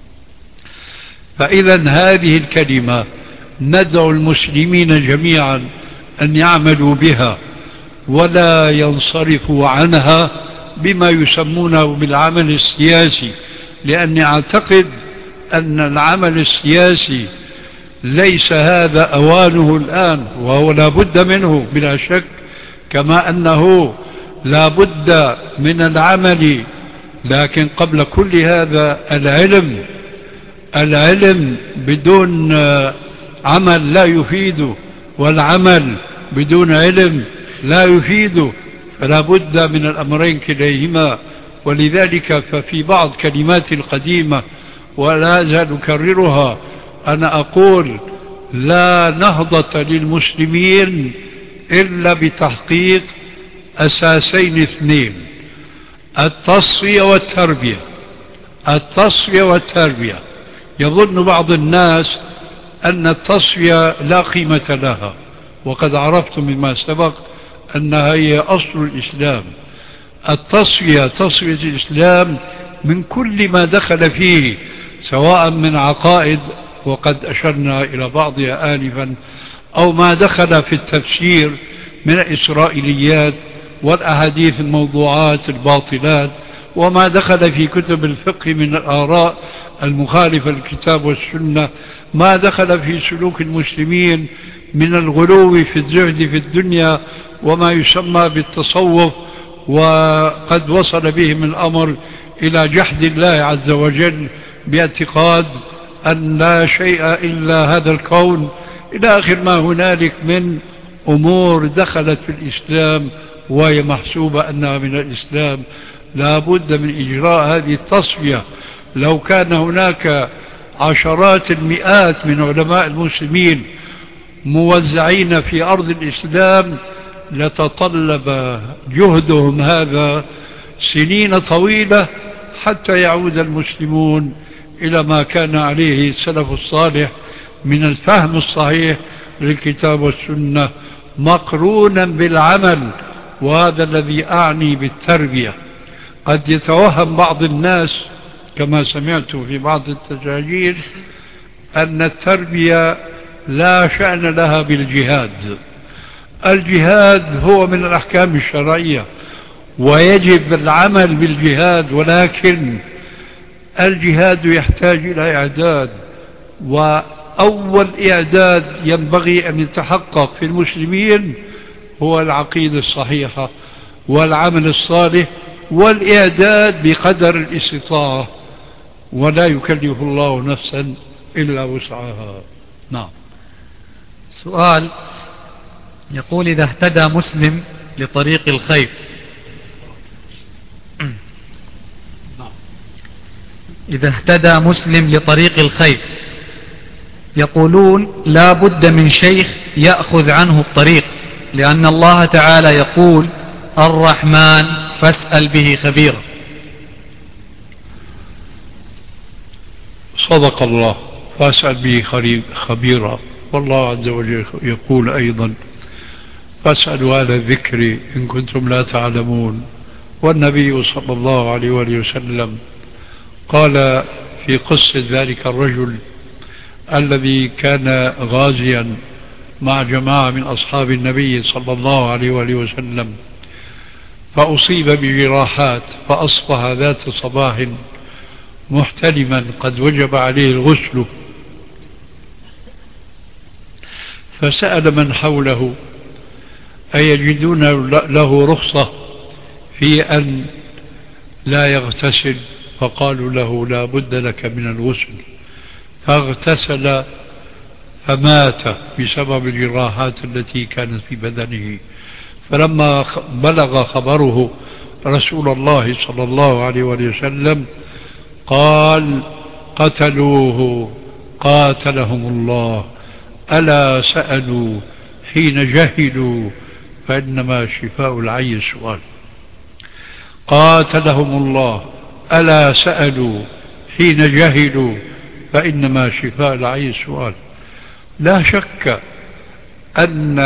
فإذا هذه الكلمة ندعو المسلمين جميعا أن يعملوا بها ولا ينصرفوا عنها بما يسمونه بالعمل السياسي، لأني أعتقد أن العمل السياسي ليس هذا أوانه الآن، وهو لا بد منه بلا شك، كما أنه لا بد من العمل. لكن قبل كل هذا العلم. العلم بدون عمل لا يفيده، والعمل بدون علم لا يفيده، فلا بد من الأمرين كليهما. ولذلك ففي بعض كلماتي القديمة ولا زال أكررها أنا أقول لا نهضة للمسلمين إلا بتحقيق أساسين اثنين: التصفية والتربية. التصفية والتربية. يظن بعض الناس أن التصفية لا قيمة لها، وقد عرفت مما سبق أنها هي أصل الإسلام. التصفية تصفية الإسلام من كل ما دخل فيه، سواء من عقائد وقد أشرنا إلى بعضها آنفا، أو ما دخل في التفسير من الإسرائيليات والأحاديث الموضوعات الباطلات، وما دخل في كتب الفقه من الآراء المخالفة للكتاب والسنة، ما دخل في سلوك المسلمين من الغلو في الزهد في الدنيا وما يسمى بالتصوف، وقد وصل بهم الأمر إلى جحد الله عز وجل باعتقاد أن لا شيء إلا هذا الكون، إلى آخر ما هنالك من أمور دخلت في الإسلام وهي محسوبة أنها من الإسلام. لا بد من إجراء هذه التصفية. لو كان هناك عشرات المئات من علماء المسلمين موزعين في أرض الإسلام لتطلب جهدهم هذا سنين طويلة حتى يعود المسلمون إلى ما كان عليه السلف الصالح من الفهم الصحيح للكتاب والسنة مقرونا بالعمل. وهذا الذي أعني بالتربية. قد يتوهم بعض الناس كما سمعت في بعض التساجيل أن التربية لا شأن لها بالجهاد. الجهاد هو من الأحكام الشرعية ويجب العمل بالجهاد، ولكن الجهاد يحتاج إلى إعداد، وأول إعداد ينبغي أن يتحقق في المسلمين هو العقيدة الصحيحة والعمل الصالح والإعداد بقدر الاستطاعة، ولا يكلف الله نفسا إلا وسعها. نعم. سؤال يقول: إذا اهتدى مسلم لطريق الخير إذا اهتدى مسلم لطريق الخير يقولون لا بد من شيخ يأخذ عنه الطريق، لأن الله تعالى يقول الرحمن فاسأل به خبيرا. صدق الله، فاسأل به خبيرا. والله عز وجل يقول أيضا فاسألوا أهل الذكر إن كنتم لا تعلمون. والنبي صلى الله عليه وآله وسلم قال في قصة ذلك الرجل الذي كان غازيا مع جماعة من أصحاب النبي صلى الله عليه وآله وسلم، فأصيب بجراحات، فأصبح ذات صباح محتلما قد وجب عليه الغسل، فسأل من حوله أيجدون له رخصة في أن لا يغتسل؟ فقالوا له لا بد لك من الغسل، فاغتسل فمات بسبب الجراحات التي كانت في بدنه. فلما بلغ خبره رسول الله صلى الله عليه وسلم قال قتلوه قاتلهم الله، ألا سألوا حين جهلوا فإنما شفاء العي السؤال. قاتلهم الله، ألا سألوا حين جهلوا فإنما شفاء العي السؤال. لا شك أن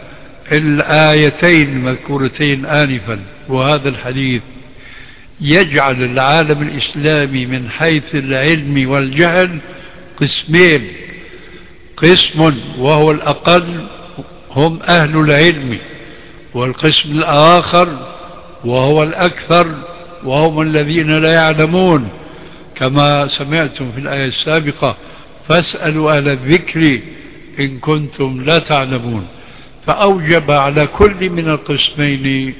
الآيتين المذكورتين آنفا وهذا الحديث يجعل العالم الإسلامي من حيث العلم والجهل قسمين: قسم وهو الأقل هم أهل العلم، والقسم الآخر وهو الأكثر وهم الذين لا يعلمون، كما سمعتم في الآية السابقة فاسألوا أهل الذكر إن كنتم لا تعلمون. فأوجب على كل من القسمين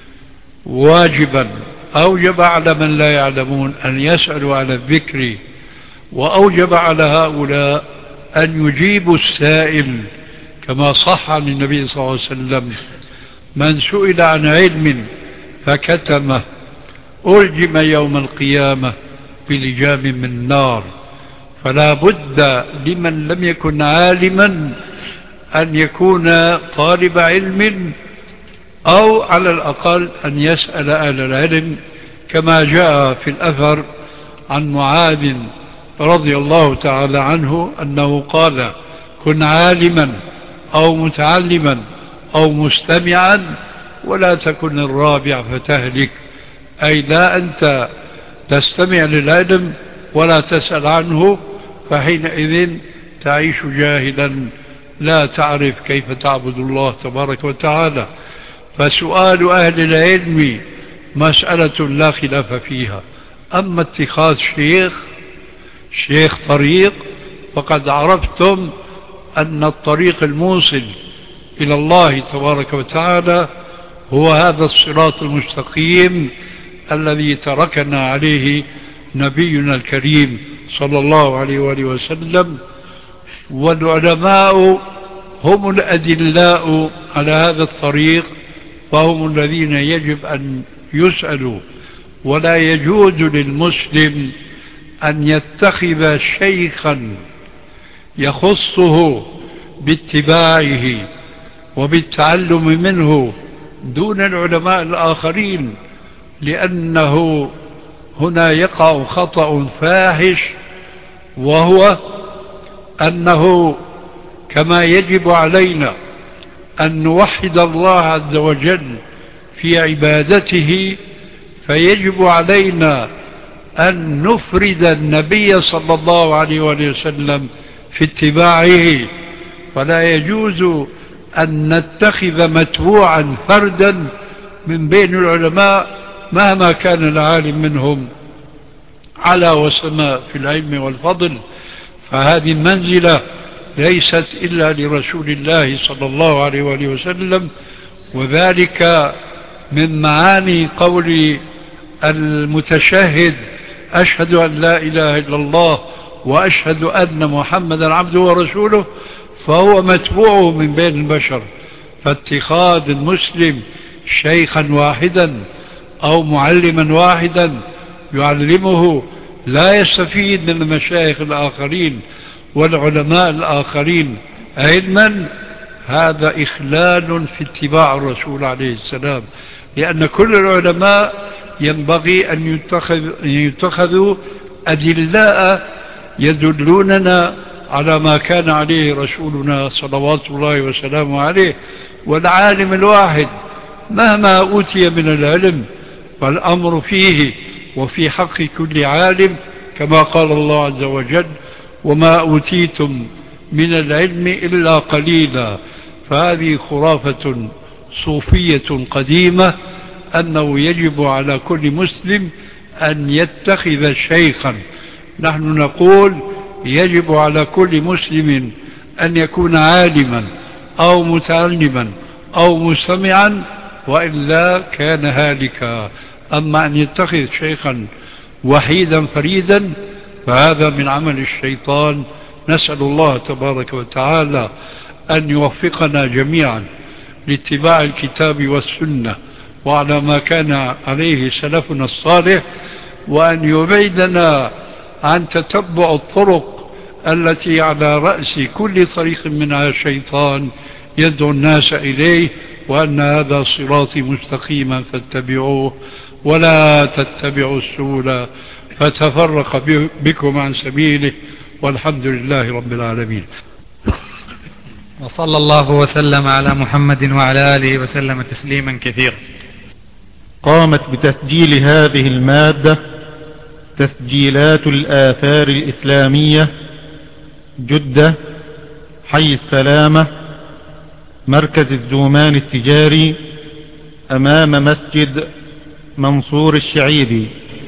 واجبا، أوجب على من لا يعلمون أن يسألوا على الذكر، وأوجب على هؤلاء أن يجيبوا السائل، كما صح عن النبي صلى الله عليه وسلم: من سئل عن علم فكتمه أرجم يوم القيامة بلجام من نار. فلا بد لمن لم يكن عالما أن يكون طالب علم، أو على الأقل أن يسأل أهل العلم، كما جاء في الأثر عن معاذ رضي الله تعالى عنه أنه قال: كن عالما أو متعلما أو مستمعا ولا تكن الرابع فتهلك. أي لا أنت تستمع للعلم ولا تسأل عنه، فحينئذ تعيش جاهلا لا تعرف كيف تعبد الله تبارك وتعالى. فسؤال أهل العلم مسألة لا خلاف فيها. أما اتخاذ شيخ شيخ طريق فقد عرفتم أن الطريق الموصل إلى الله تبارك وتعالى هو هذا الصراط المستقيم الذي تركنا عليه نبينا الكريم صلى الله عليه وآله وسلم. والعلماء هم الأدلاء على هذا الطريق، فهم الذين يجب أن يسألوا. ولا يجوز للمسلم أن يتخذ شيخا يخصه باتباعه وبالتعلم منه دون العلماء الآخرين، لأنه هنا يقع خطأ فاحش، وهو أنه كما يجب علينا أن نوحد الله عز وجل في عبادته، فيجب علينا أن نفرد النبي صلى الله عليه وسلم في اتباعه. فلا يجوز أن نتخذ متبوعا فردا من بين العلماء مهما كان العالم منهم على وسماء في العلم والفضل. فهذه المنزلة ليست إلا لرسول الله صلى الله عليه وآله وسلم، وذلك من معاني قول المتشهد: أشهد أن لا إله إلا الله وأشهد أن محمدا عبده ورسوله، فهو متبوعه من بين البشر. فاتخاذ المسلم شيخا واحدا أو معلما واحدا يعلمه لا يستفيد من المشايخ الآخرين، والعلماء الآخرين علما، هذا إخلال في اتباع الرسول عليه السلام، لأن كل العلماء ينبغي أن يتخذ يتخذوا أدلاء يدلوننا على ما كان عليه رسولنا صلوات الله وسلامه عليه. والعالم الواحد مهما أوتي من العلم فالأمر فيه وفي حق كل عالم كما قال الله عز وجل: وما أوتيتم من العلم إلا قليلا. فهذه خرافة صوفية قديمة، أنه يجب على كل مسلم أن يتخذ شيخا. نحن نقول يجب على كل مسلم أن يكون عالما أو متعلما أو مستمعا، وإلا كان هالكا. أما أن يتخذ شيخا وحيدا فريدا فهذا من عمل الشيطان. نسأل الله تبارك وتعالى أن يوفقنا جميعا لاتباع الكتاب والسنة وعلى ما كان عليه سلفنا الصالح، وأن يبعدنا عن تتبع الطرق التي على رأس كل طريق منها الشيطان يدعو الناس إليه، وأن هذا صراطي مستقيما فاتبعوه ولا تتبعوا السبل فتفرق بكم عن سبيله، والحمد لله رب العالمين. وصلى الله وسلم على محمد وعلى آله وسلم تسليما كثيرا. قامت بتسجيل هذه المادة تسجيلات الآثار الإسلامية، جدة، حي السلامة، مركز الزومان التجاري، أمام مسجد منصور الشعيبي.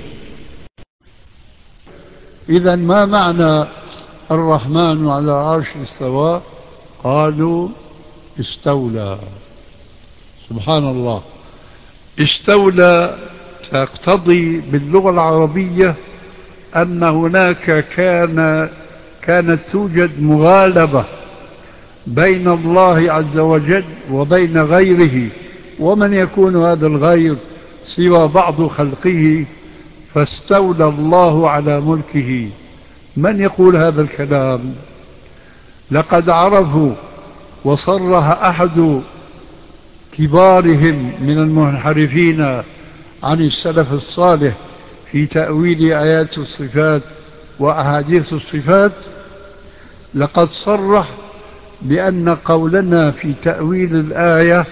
إذا ما معنى الرحمن على العرش استوى؟ قالوا استولى. سبحان الله. استولى تقتضي باللغة العربية أن هناك كان كانت توجد مغالبة بين الله عز وجل وبين غيره، ومن يكون هذا الغير سوى بعض خلقه، فاستولى الله على ملكه. من يقول هذا الكلام؟ لقد عرفوا وصرح أحد كبارهم من المنحرفين عن السلف الصالح في تأويل آيات الصفات وأحاديث الصفات، لقد صرح بأن قولنا في تأويل الآية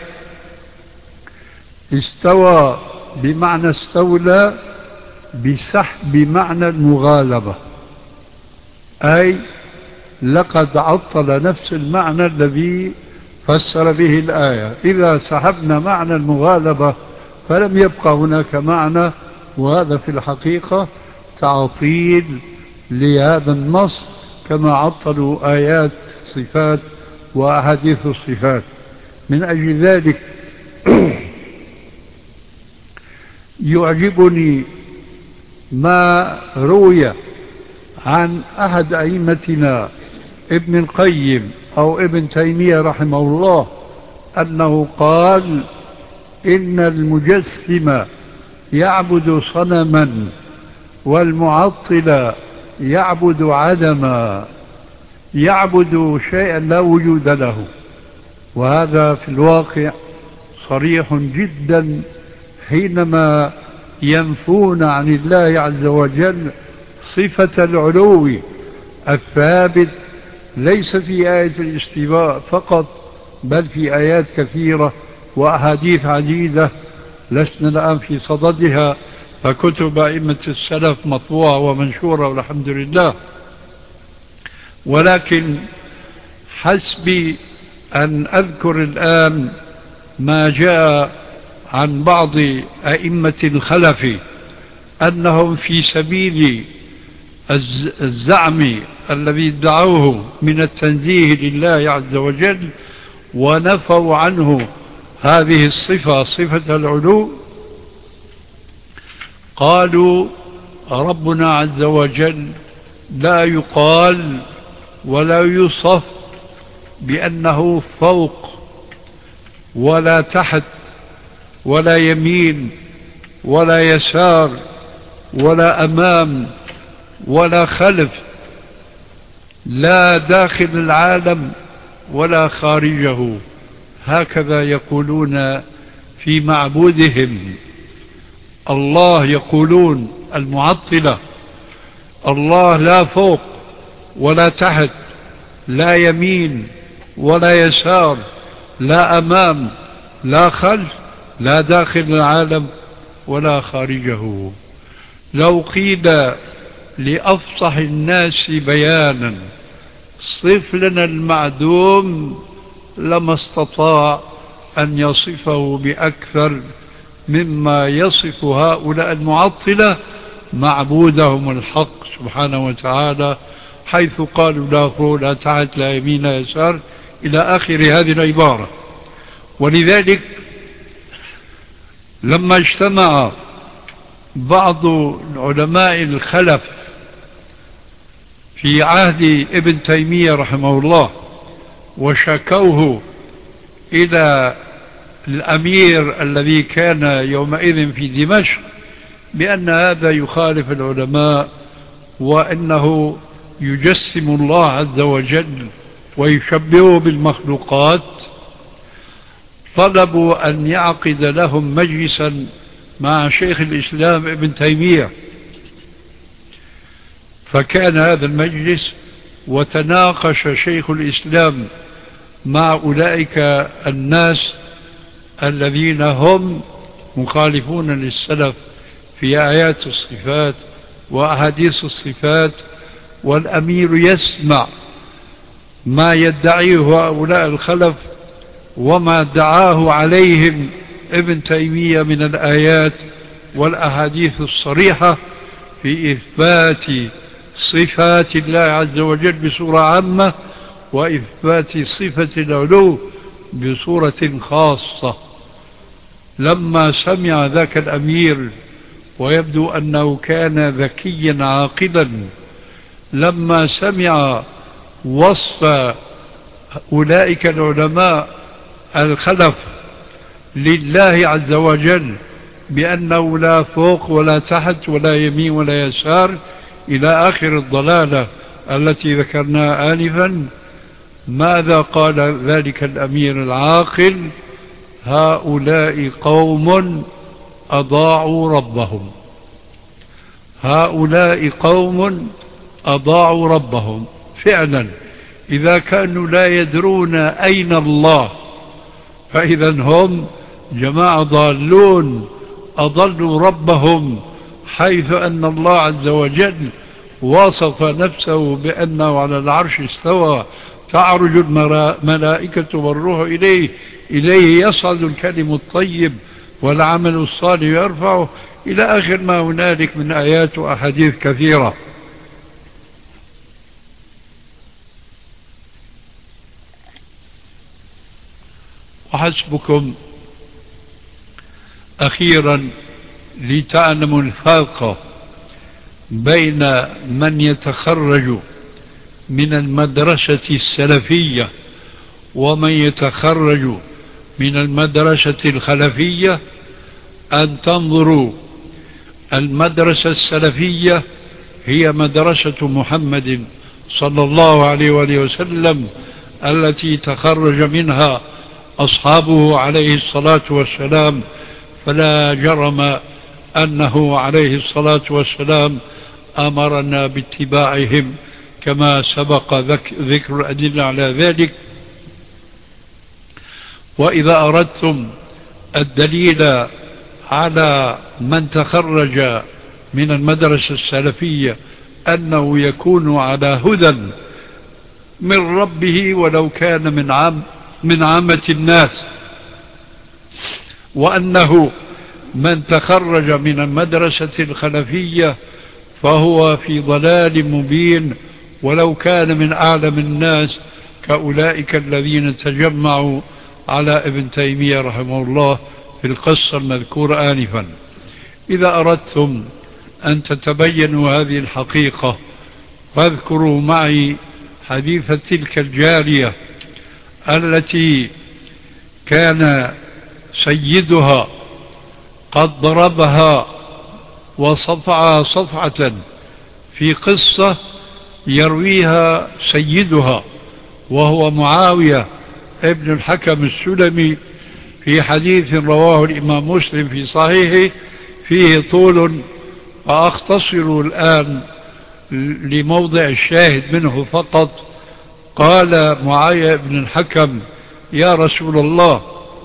استوى بمعنى استولى بسحب معنى المغالبة، أي لقد عطل نفس المعنى الذي فسر به الآية. إذا سحبنا معنى المغالبة فلم يبقى هناك معنى، وهذا في الحقيقة تعطيل لهذا النص كما عطلوا آيات صفات وأحاديث الصفات. من أجل ذلك يعجبني ما روي عن أحد أئمتنا ابن القيم أو ابن تيمية رحمه الله أنه قال: إن المجسم يعبد صنما والمعطل يعبد عدما، يعبد شيئا لا وجود له. وهذا في الواقع صريح جدا حينما ينفون عن الله عز وجل صفة العلو الثابت، ليس في آية الاستواء فقط بل في آيات كثيرة وأحاديث عديدة لسنا الآن في صددها، فكتب أئمة السلف مطبوعة ومنشورة والحمد لله. ولكن حسبي أن أذكر الآن ما جاء عن بعض أئمة الخلف أنهم في سبيل الزعم الذي ادعوه من التنزيه لله عز وجل ونفوا عنه هذه الصفة، صفة العلو، قالوا: ربنا عز وجل لا يقال ولا يوصف بأنه فوق ولا تحت ولا يمين ولا يسار ولا أمام ولا خلف، لا داخل العالم ولا خارجه، هكذا يقولون في معبودهم. الله يقولون المعطلة الله لا فوق ولا تحت، لا يمين ولا يسار، لا أمام لا خلف، لا داخل العالم ولا خارجه. لو قيل لأفصح الناس بيانا صف لنا المعدوم لما استطاع أن يصفه بأكثر مما يصف هؤلاء المعطلة معبودهم الحق سبحانه وتعالى، حيث قالوا لا فوق لا تحت لا يمين لا يسار إلى آخر هذه العبارة. ولذلك لما اجتمع بعض علماء الخلف في عهد ابن تيمية رحمه الله وشكوه إلى الأمير الذي كان يومئذ في دمشق بأن هذا يخالف العلماء وأنه يجسم الله عز وجل ويشبهه بالمخلوقات، طلبوا أن يعقد لهم مجلسا مع شيخ الإسلام ابن تيمية. فكان هذا المجلس وتناقش شيخ الإسلام مع أولئك الناس الذين هم مخالفون للسلف في آيات الصفات وأحاديث الصفات، والأمير يسمع ما يدعيه هؤلاء الخلف وما دعاه عليهم ابن تيمية من الآيات والأحاديث الصريحة في إثبات صفات الله عز وجل بصورة عامة وإثبات صفة العلو بصورة خاصة. لما سمع ذاك الأمير، ويبدو أنه كان ذكيا عاقلا، لما سمع وصف أولئك العلماء الخلف لله عز وجل بأنه لا فوق ولا تحت ولا يمين ولا يسار إلى آخر الضلالة التي ذكرناها آنفا، ماذا قال ذلك الأمير العاقل؟ هؤلاء قوم أضاعوا ربهم، هؤلاء قوم أضاعوا ربهم. فعلا إذا كانوا لا يدرون أين الله فإذا هم جماعة ضالون أضلوا ربهم، حيث أن الله عز وجل وصف نفسه بأنه على العرش استوى، تعرج الملائكة والروح إليه، إليه يصعد الكلم الطيب والعمل الصالح يرفعه، إلى آخر ما هنالك من آيات وأحاديث كثيرة. وحسبكم أخيرا لتعلموا الفرق بين من يتخرج من المدرسة السلفية ومن يتخرج من المدرسة الخلفية، أن تنظروا المدرسة السلفية هي مدرسة محمد صلى الله عليه وآله وسلم التي تخرج منها أصحابه عليه الصلاة والسلام، فلا جرم أنه عليه الصلاة والسلام أمرنا باتباعهم كما سبق ذكر الأدلة على ذلك. وإذا أردتم الدليل على من تخرج من المدرسة السلفية أنه يكون على هدى من ربه ولو كان من عام من عامة الناس، وأنه من تخرج من المدرسة الخلفية فهو في ضلال مبين ولو كان من أعلم الناس كأولئك الذين تجمعوا على ابن تيمية رحمه الله في القصة المذكورة آنفا. إذا أردتم أن تتبينوا هذه الحقيقة فاذكروا معي حديث تلك الجارية التي كان سيدها قد ضربها وصفعها صفعة في قصة يرويها سيدها وهو معاوية ابن الحكم السلمي في حديث رواه الإمام مسلم في صحيحه فيه طول، فأختصر الآن لموضع الشاهد منه فقط. قال معاوية بن الحكم: يا رسول الله،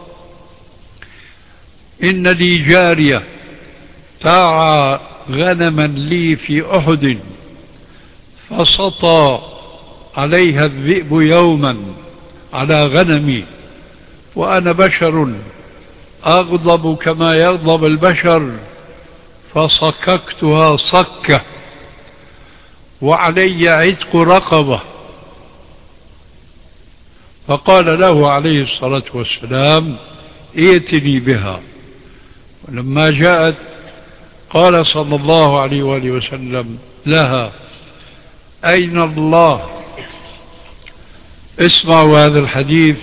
إن لي جارية ترعى غنما لي في أحد، فسطى عليها الذئب يوما على غنمي، وأنا بشر أغضب كما يغضب البشر، فصككتها صكة، وعلي عتق رقبة. فقال له عليه الصلاة والسلام: ائتني بها. ولما جاءت قال صلى الله عليه وآله وسلم لها: أين الله؟ اسمعوا هذا الحديث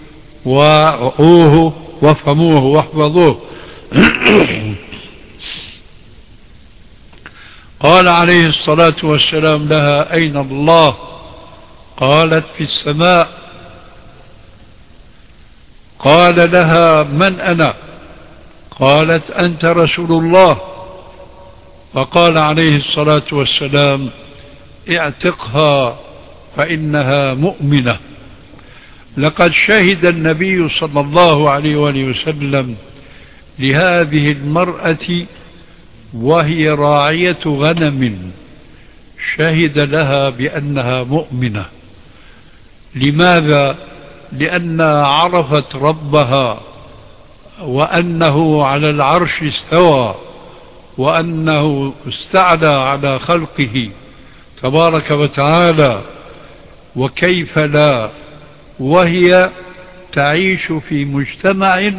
وعوه وافهموه واحفظوه. قال عليه الصلاة والسلام لها: أين الله؟ قالت: في السماء. قال لها: من أنا؟ قالت: أنت رسول الله. فقال عليه الصلاة والسلام: اعتقها فإنها مؤمنة. لقد شهد النبي صلى الله عليه وآله وسلم لهذه المرأة وهي راعية غنم، شهد لها بأنها مؤمنة. لماذا؟ لأنها عرفت ربها، وأنه على العرش استوى، وأنه استعلى على خلقه تبارك وتعالى، وكيف لا وهي تعيش في مجتمع،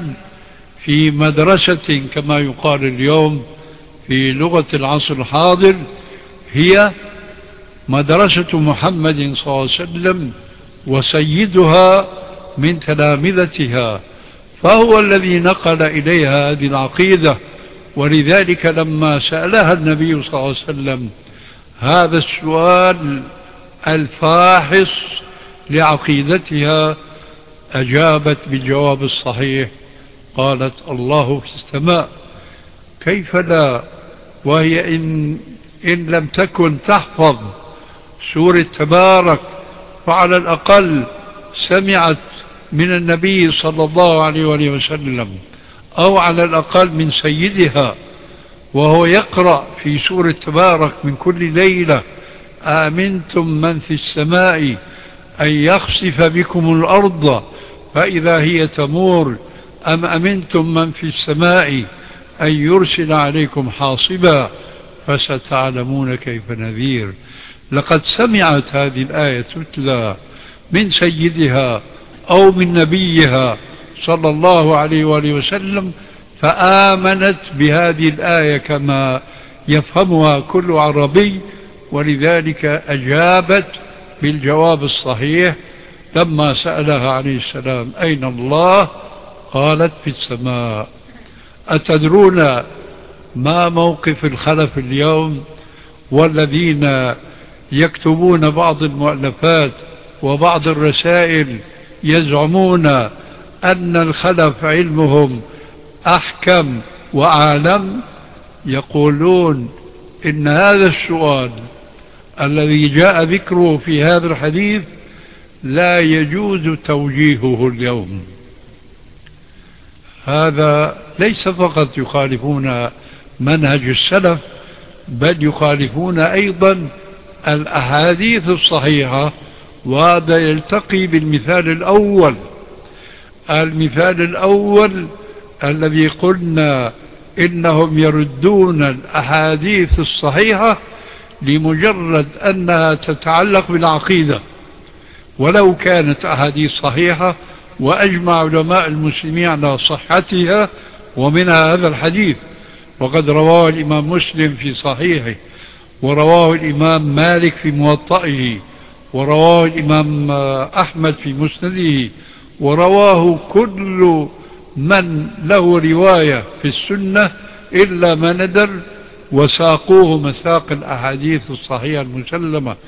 في مدرسة كما يقال اليوم في لغة العصر الحاضر، هي مدرسة محمد صلى الله عليه وسلم وسيدها من تلامذتها، فهو الذي نقل إليها هذه العقيدة. ولذلك لما سألها النبي صلى الله عليه وسلم هذا السؤال الفاحص لعقيدتها، أجابت بالجواب الصحيح، قالت: الله في السماء. كيف لا وهي إن, إن لم تكن تحفظ سورة تبارك، فعلى الأقل سمعت من النبي صلى الله عليه وسلم، أو على الأقل من سيدها وهو يقرأ في سورة تبارك من كل ليلة: آمنتم من في السماء أن يخسف بكم الأرض فإذا هي تمور، أم أمنتم من في السماء أن يرسل عليكم حاصبا فستعلمون كيف نذير. لقد سمعت هذه الآية تتلى من سيدها أو من نبيها صلى الله عليه وآله وسلم، فآمنت بهذه الآية كما يفهمها كل عربي، ولذلك أجابت بالجواب الصحيح لما سألها عليه السلام: أين الله؟ قالت: في السماء. أتدرون ما موقف الخلف اليوم والذين يكتبون بعض المؤلفات وبعض الرسائل يزعمون أن الخلف علمهم أحكم وأعلم؟ يقولون إن هذا السؤال الذي جاء ذكره في هذا الحديث لا يجوز توجيهه اليوم. هذا ليس فقط يخالفون منهج السلف، بل يخالفون أيضا الأحاديث الصحيحة، وهذا يلتقي بالمثال الأول. المثال الأول الذي قلنا إنهم يردون الأحاديث الصحيحة لمجرد أنها تتعلق بالعقيدة، ولو كانت أحاديث صحيحة وأجمع علماء المسلمين على صحتها، ومنها هذا الحديث، وقد رواه الإمام مسلم في صحيحه، ورواه الإمام مالك في موطئه، ورواه الإمام أحمد في مسنده، ورواه كل من له رواية في السنة إلا ما ندر، وساقوه مساق الأحاديث الصحيحة المسلمة.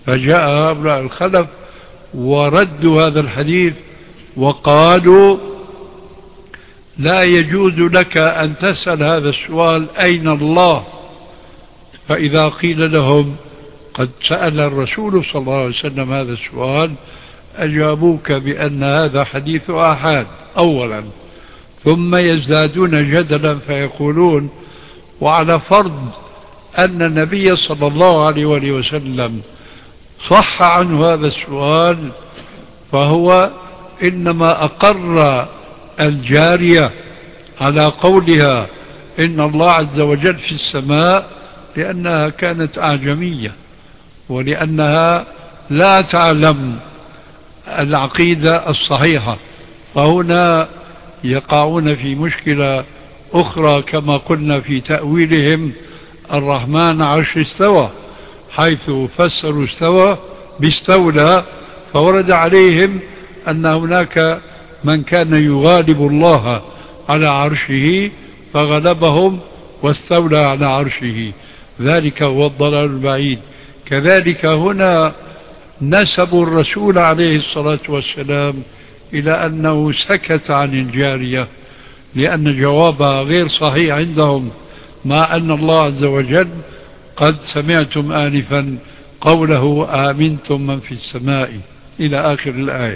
فجاء هؤلاء الخلف وردوا هذا الحديث وقالوا لا يجوز لك أن تسأل هذا السؤال أين الله؟ فإذا قيل لهم قد سأل الرسول صلى الله عليه وسلم هذا السؤال أجابوك بأن هذا حديث آحاد أولا، ثم يزدادون جدلا فيقولون وعلى فرض أن النبي صلى الله عليه وسلم صح عنه هذا السؤال فهو إنما أقر الجارية على قولها إن الله عز وجل في السماء لأنها كانت أعجمية ولأنها لا تعلم العقيدة الصحيحة، فهنا يقعون في مشكلة أخرى كما قلنا في تأويلهم الرحمن عرش استوى، حيث فسروا استوى باستولى، فورد عليهم أن هناك من كان يغالب الله على عرشه فغلبهم واستولى على عرشه، ذلك هو الضلال البعيد. كذلك هنا نسبوا الرسول عليه الصلاة والسلام إلى أنه سكت عن الجارية لأن جوابها غير صحيح عندهم، مع أن الله عز وجل قد سمعتم آنفا قوله آمنتم من في السماء إلى آخر الآية.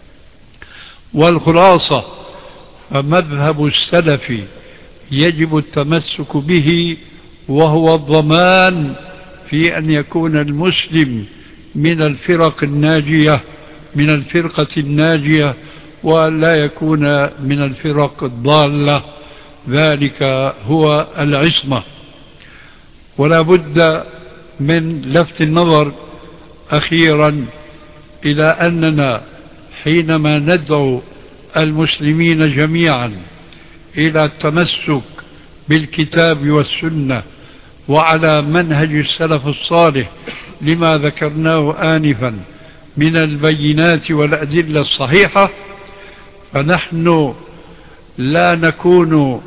والخلاصة فمذهب السلف يجب التمسك به، وهو الضمان في أن يكون المسلم من الفرق الناجية من الفرقة الناجية وأن لا يكون من الفرق الضالة، ذلك هو العصمة. ولا بد من لفت النظر أخيرا إلى أننا حينما ندعو المسلمين جميعا إلى التمسك بالكتاب والسنة وعلى منهج السلف الصالح لما ذكرناه آنفا من البينات والأدلة الصحيحة، فنحن لا نكون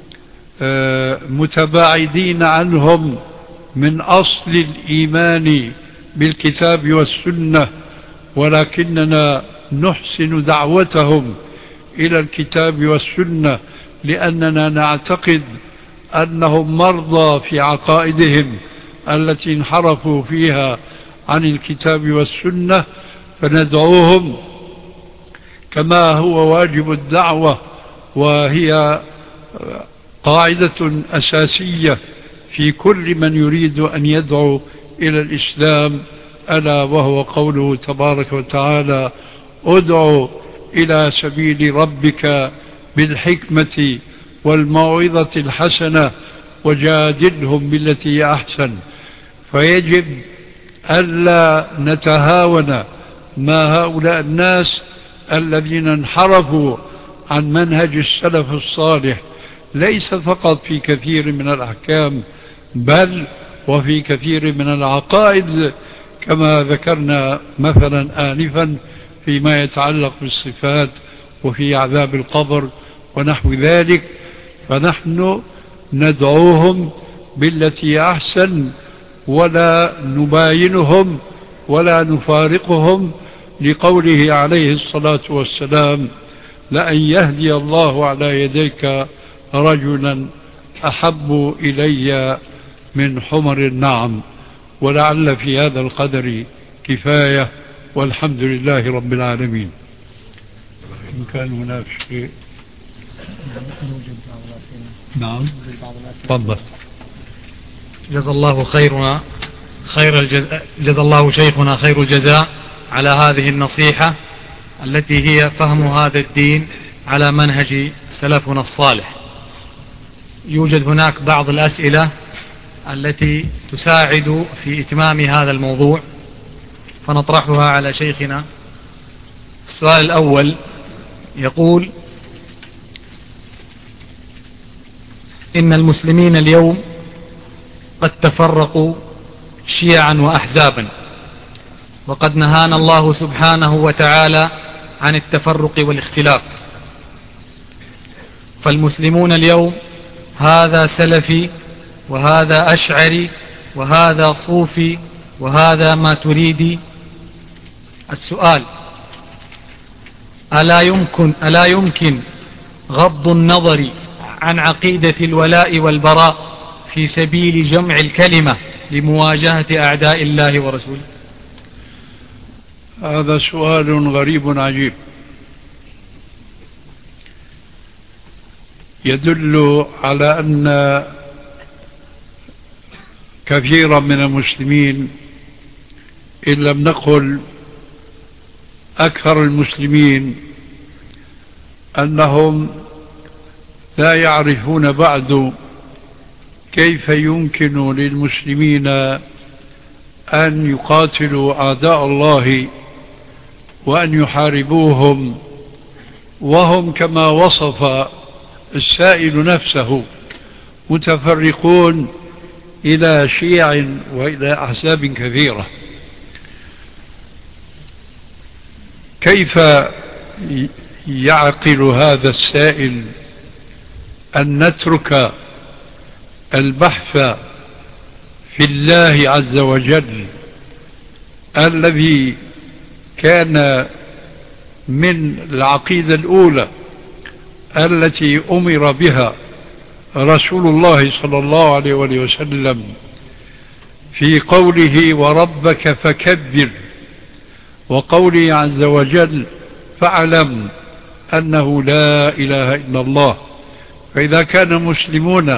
متباعدين عنهم من أصل الإيمان بالكتاب والسنة، ولكننا نحسن دعوتهم إلى الكتاب والسنة لأننا نعتقد أنهم مرضى في عقائدهم التي انحرفوا فيها عن الكتاب والسنة، فندعوهم كما هو واجب الدعوة، وهي قاعدة أساسية في كل من يريد أن يدعو إلى الإسلام، ألا وهو قوله تبارك وتعالى ادعو إلى سبيل ربك بالحكمة والموعظة الحسنة وجادلهم بالتي أحسن. فيجب ألا نتهاون ما هؤلاء الناس الذين انحرفوا عن منهج السلف الصالح، ليس فقط في كثير من الأحكام بل وفي كثير من العقائد كما ذكرنا مثلا آنفا فيما يتعلق بالصفات وفي عذاب القبر ونحو ذلك. فنحن ندعوهم بالتي أحسن ولا نباينهم ولا نفارقهم، لقوله عليه الصلاة والسلام لأن يهدي الله على يديك رجلا أحب إلي من حمر النعم. ولعل في هذا القدر كفاية، والحمد لله رب العالمين. إن كان هناك شيء نعم تفضل. جزا الله خيرنا خير الجزاء، جزا الله شيخنا خير الجزاء على هذه النصيحة التي هي فهم هذا الدين على منهج سلفنا الصالح. يوجد هناك بعض الأسئلة التي تساعد في إتمام هذا الموضوع فنطرحها على شيخنا. السؤال الأول يقول: إن المسلمين اليوم قد تفرقوا شيعا وأحزابا، وقد نهانا الله سبحانه وتعالى عن التفرق والاختلاف، فالمسلمون اليوم هذا سلفي وهذا أشعري وهذا صوفي وهذا ما تريدي. السؤال: ألا يمكن, ألا يمكن غض النظر عن عقيدة الولاء والبراء في سبيل جمع الكلمة لمواجهة أعداء الله ورسوله؟ هذا سؤال غريب عجيب، يدل على أن كثيرا من المسلمين، إن لم نقل أكثر المسلمين، أنهم لا يعرفون بعد كيف يمكن للمسلمين أن يقاتلوا أعداء الله وأن يحاربوهم وهم كما وصف السائل نفسه متفرقون إلى شيع وإلى أحزاب كثيرة. كيف يعقل هذا السائل أن نترك البحث في الله عز وجل الذي كان من العقيدة الأولى التي أمر بها رسول الله صلى الله عليه وسلم في قوله وربك فكبر، وقوله عز وجل فاعلم أنه لا إله إلا الله. فإذا كان مسلمون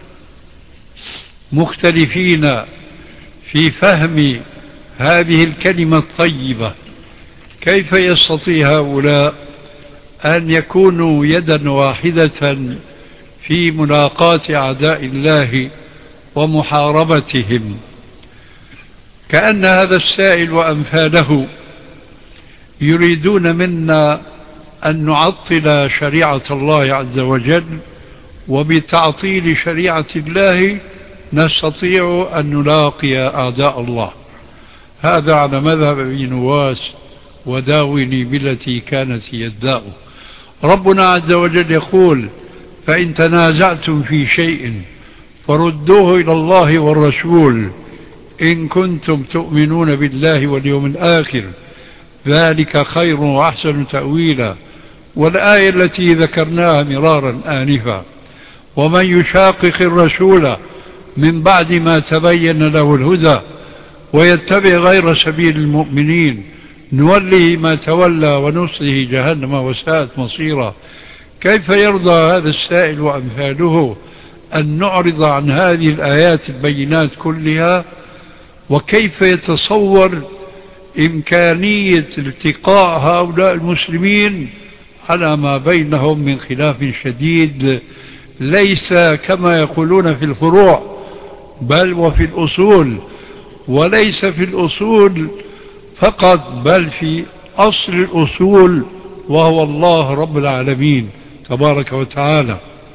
مختلفين في فهم هذه الكلمة الطيبة، كيف يستطيع هؤلاء أن يكونوا يدا واحدة في ملاقاة أعداء الله ومحاربتهم؟ كأن هذا السائل وأمثاله يريدون منا أن نعطل شريعة الله عز وجل، وبتعطيل شريعة الله نستطيع أن نلاقي أعداء الله. هذا على مذهب ابن نواس وداوني بالتي كانت يداء. ربنا عز وجل يقول فإن تنازعتم في شيء فردوه إلى الله والرسول إن كنتم تؤمنون بالله واليوم الآخر ذلك خير وأحسن تأويلا. والآية التي ذكرناها مرارا آنفا ومن يشاقق الرسول من بعد ما تبين له الهدى ويتبع غير سبيل المؤمنين نوله ما تولى ونصله جهنم وساءت مصيرا. كيف يرضى هذا السائل وأمثاله أن نعرض عن هذه الآيات البينات كلها؟ وكيف يتصور إمكانية التقاء هؤلاء المسلمين على ما بينهم من خلاف شديد ليس كما يقولون في الفروع بل وفي الأصول، وليس في الأصول فقط بل في أصل الأصول وهو الله رب العالمين تبارك وتعالى.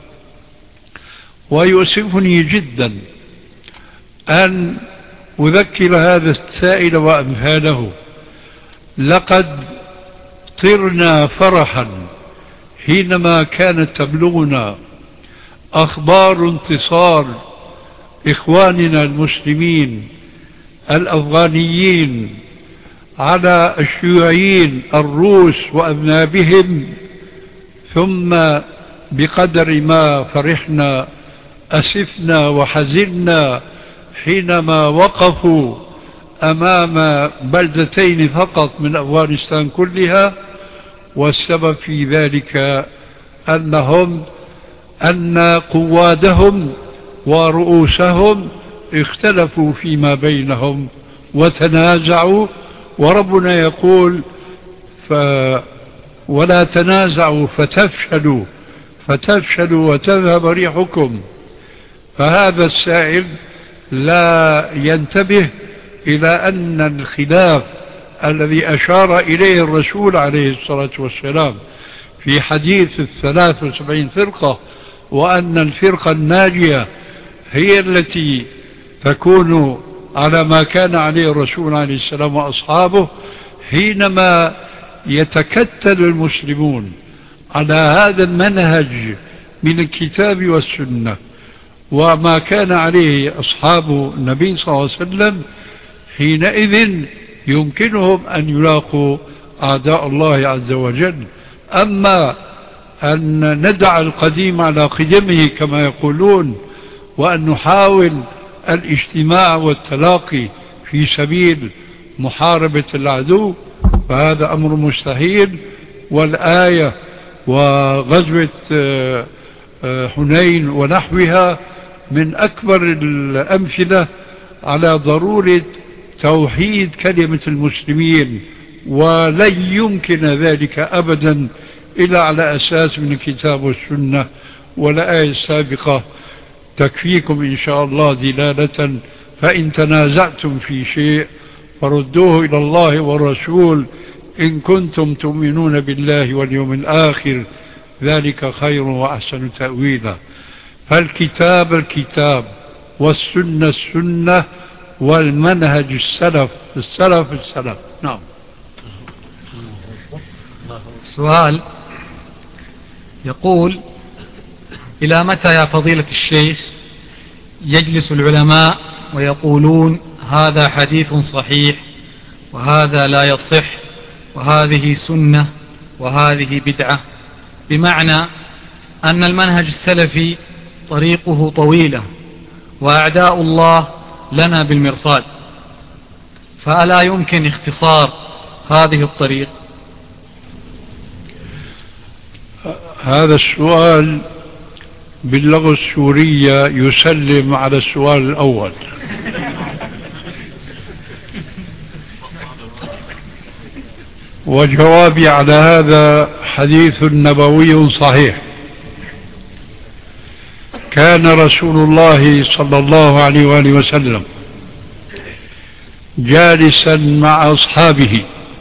ويؤسفني جدا أن أذكر هذا السائل وأمثاله لقد طرنا فرحا حينما كانت تبلغنا أخبار انتصار إخواننا المسلمين الأفغانيين على الشيوعيين الروس وأذنابهم، ثم بقدر ما فرحنا أسفنا وحزنا حينما وقفوا أمام بلدتين فقط من أفغانستان كلها. والسبب في ذلك أنهم أن قوادهم ورؤوسهم اختلفوا فيما بينهم وتنازعوا، وربنا يقول ف ولا تنازعوا فتفشلوا فتفشلوا وتذهب ريحكم. فهذا السائل لا ينتبه إلى أن الخلاف الذي أشار إليه الرسول عليه الصلاة والسلام في حديث الثلاث وسبعين فرقة وأن الفرقة الناجية هي التي تكون على ما كان عليه الرسول عليه السلام وأصحابه، حينما يتكتل المسلمون على هذا المنهج من الكتاب والسنة وما كان عليه أصحاب النبي صلى الله عليه وسلم، حينئذ يمكنهم أن يلاقوا أعداء الله عز وجل. أما أن ندع القديم على قدمه كما يقولون وأن نحاول الاجتماع والتلاقي في سبيل محاربة العدو فهذا أمر مستحيل. والآية وغزوة حنين ونحوها من أكبر الأمثلة على ضرورة توحيد كلمة المسلمين، ولن يمكن ذلك أبدا إلا على أساس من الكتاب والسنة. والآية السابقة تكفيكم إن شاء الله دلالة. فإن تنازعتم في شيء فردوه إلى الله والرسول إن كنتم تؤمنون بالله واليوم الآخر ذلك خير وأحسن تأويلا. فالكتاب الكتاب والسنة السنة والمنهج السلف السلف السلف. نعم. سؤال يقول: إلى متى يا فضيلة الشيخ يجلس العلماء ويقولون هذا حديث صحيح وهذا لا يصح وهذه سنة وهذه بدعة، بمعنى أن المنهج السلفي طريقه طويلة وأعداء الله لنا بالمرصاد، فألا يمكن اختصار هذه الطريق؟ هذا السؤال باللغة السورية يسلم على السؤال الأول. وجوابي على هذا حديث نبوي صحيح. كان رسول الله صلى الله عليه وآله وسلم جالسا مع أصحابه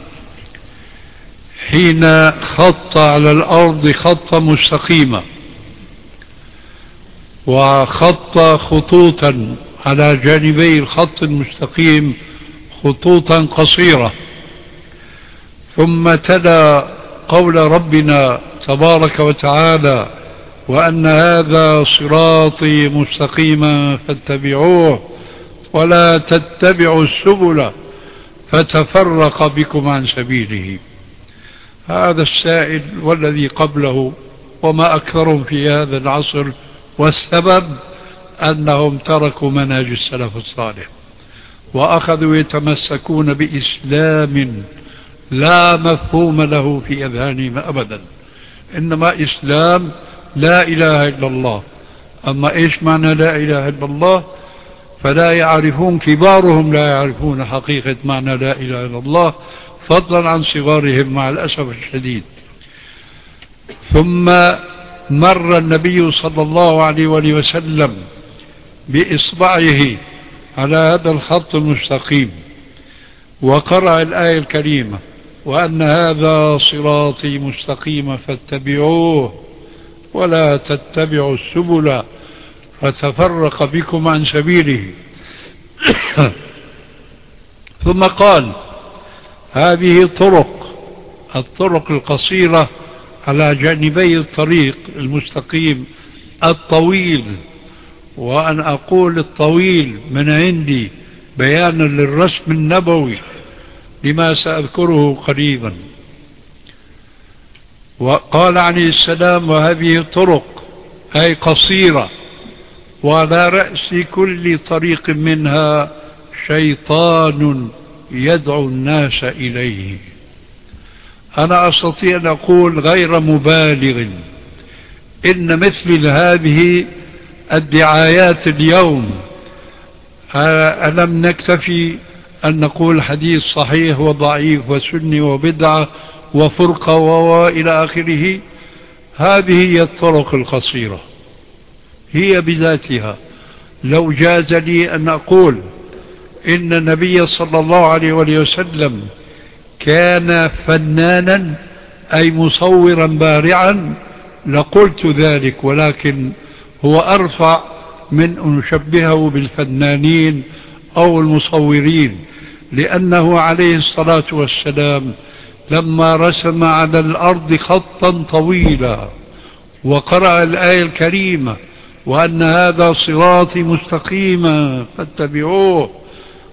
حين خط على الأرض خطا مستقيما وخط خطوطا على جانبي الخط المستقيم خطوطا قصيرة، ثم تلا قول ربنا تبارك وتعالى: وأن هذا صراطي مستقيما فاتبعوه ولا تتبعوا السبل فتفرق بكم عن سبيله. هذا السائل والذي قبله وما أكثرهم في هذا العصر، والسبب أنهم تركوا منهج السلف الصالح وأخذوا يتمسكون بإسلام لا مفهوم له في أذهانهم أبدا، إنما إسلام لا إله إلا الله. أما إيش معنى لا إله إلا الله؟ فلا يعرفون، كبارهم لا يعرفون حقيقة معنى لا إله إلا الله، فضلا عن صغارهم مع الأسف الشديد. ثم مر النبي صلى الله عليه وآله وسلم بإصبعه على هذا الخط المستقيم وقرأ الآية الكريمة: وأن هذا صراطي مستقيما فاتبعوه ولا تتبعوا السبل فتفرق بكم عن سبيله. ثم قال: هذه طرق الطرق القصيرة على جانبي الطريق المستقيم الطويل. وأن أقول الطويل من عندي بيانا للرسم النبوي لما سأذكره قريبا. وقال عليه السلام: وهذه طرق أي قصيرة، وعلى رأس كل طريق منها شيطان يدعو الناس إليه. أنا أستطيع أن أقول غير مبالغ إن مثل هذه الدعايات اليوم ألم نكتفي أن نقول حديث صحيح وضعيف وسني وبدعة وفرقة وإلى آخره؟ هذه هي الطرق القصيرة هي بذاتها. لو جاز لي أن أقول إن النبي صلى الله عليه وسلم كان فنانا أي مصورا بارعا لقلت ذلك، ولكن هو أرفع من أن نشبهه بالفنانين أو المصورين، لأنه عليه الصلاة والسلام لما رسم على الأرض خطا طويلا وقرأ الآية الكريمة: وأن هذا صراطي مستقيما فاتبعوه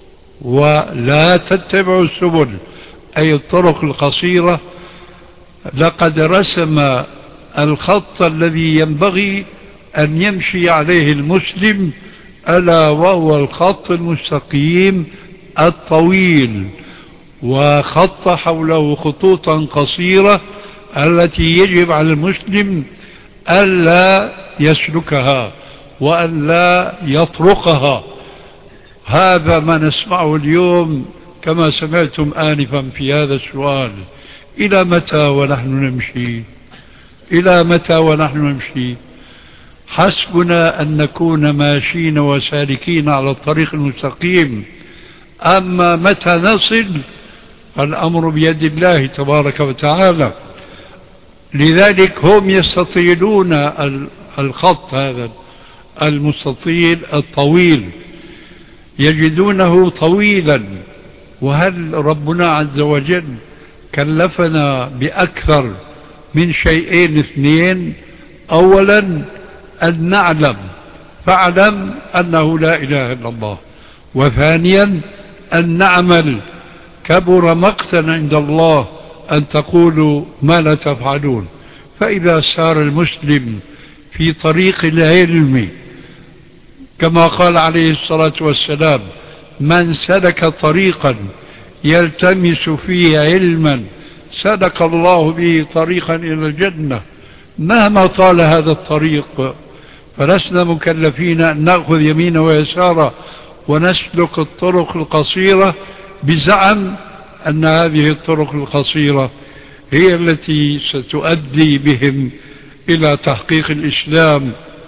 ولا تتبعوا السبل أي الطرق القصيرة. لقد رسم الخط الذي ينبغي أن يمشي عليه المسلم، ألا وهو الخط المستقيم الطويل، وخط حوله خطوطا قصيرة التي يجب على المسلم ألا يسلكها وألا يطرقها. هذا ما نسمعه اليوم كما سمعتم آنفا في هذا السؤال: إلى متى ونحن نمشي؟ إلى متى ونحن نمشي؟ حسبنا أن نكون ماشين وسالكين على الطريق المستقيم، أما متى نصل الأمر بيد الله تبارك وتعالى. لذلك هم يستطيلون الخط هذا المستطيل الطويل، يجدونه طويلا. وهل ربنا عز وجل كلفنا بأكثر من شيئين اثنين؟ أولا أن نعلم، فاعلم أنه لا إله إلا الله. وثانيا أن نعمل. كبر مقتا عند الله أن تقولوا ما لا تفعلون. فإذا سار المسلم في طريق العلم كما قال عليه الصلاة والسلام: من سلك طريقا يلتمس فيه علما سلك الله به طريقا إلى الجنة. مهما طال هذا الطريق فلسنا مكلفين أن نأخذ يمين ويسارا ونسلك الطرق القصيرة بزعم أن هذه الطرق القصيرة هي التي ستؤدي بهم إلى تحقيق الإسلام.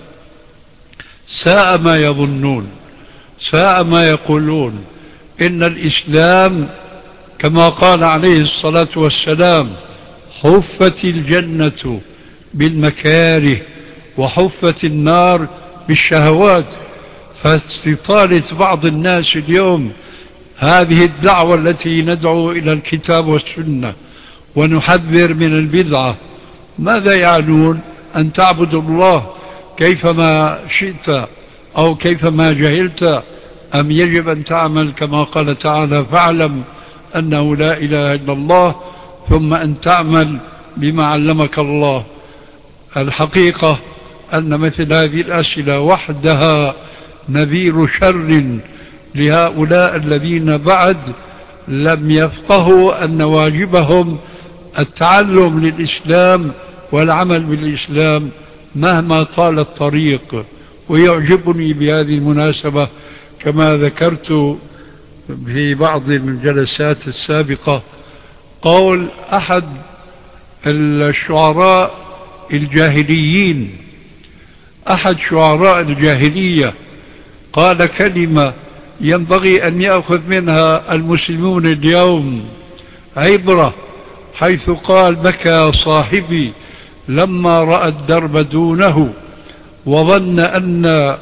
ساء ما يظنون، ساء ما يقولون. إن الإسلام كما قال عليه الصلاة والسلام: حفت الجنة بالمكاره وحفت النار بالشهوات. فاستطالة بعض الناس اليوم هذه الدعوة التي ندعو إلى الكتاب والسنة ونحذر من البدعة، ماذا يعنون؟ أن تعبد الله كيفما شئت أو كيفما جهلت، أم يجب أن تعمل كما قال تعالى: فاعلم أنه لا إله إلا الله، ثم أن تعمل بما علمك الله. الحقيقة أن مثل هذه الأسئلة وحدها نذير شر لهؤلاء الذين بعد لم يفقهوا أن واجبهم التعلم للإسلام والعمل بالإسلام مهما طال الطريق. ويعجبني بهذه المناسبة كما ذكرت في بعض الجلسات السابقة قول أحد الشعراء الجاهليين، أحد شعراء الجاهلية، قال كلمة ينبغي أن يأخذ منها المسلمون اليوم عبرة، حيث قال: بكى صاحبي لما رأى الدرب دونه وظن أن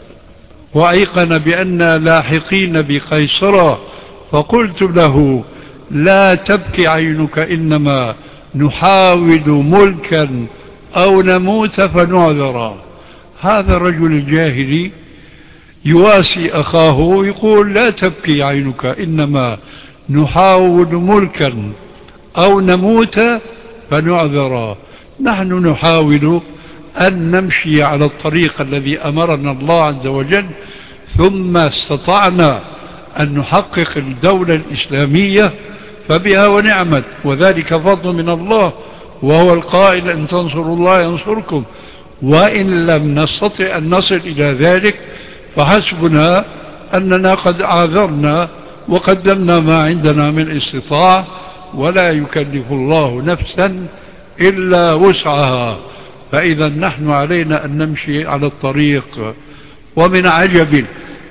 وأيقن بأن لاحقين بقيصرا، فقلت له: لا تبكي عينك، إنما نحاول ملكا أو نموت فنعذرا. هذا الرجل الجاهلي يواسي أخاه يقول: لا تبكي عينك، إنما نحاول ملكا أو نموت فنعذرا. نحن نحاول أن نمشي على الطريق الذي أمرنا الله عز وجل، ثم استطعنا أن نحقق الدولة الإسلامية فبها ونعمت، وذلك فضل من الله، وهو القائل: إن تنصروا الله ينصركم، وإن لم نستطع أن نصل إلى ذلك فحسبنا أننا قد عاذرنا وقدمنا ما عندنا من استطاعة، ولا يكلف الله نفسا إلا وسعها. فإذا نحن علينا أن نمشي على الطريق. ومن عجب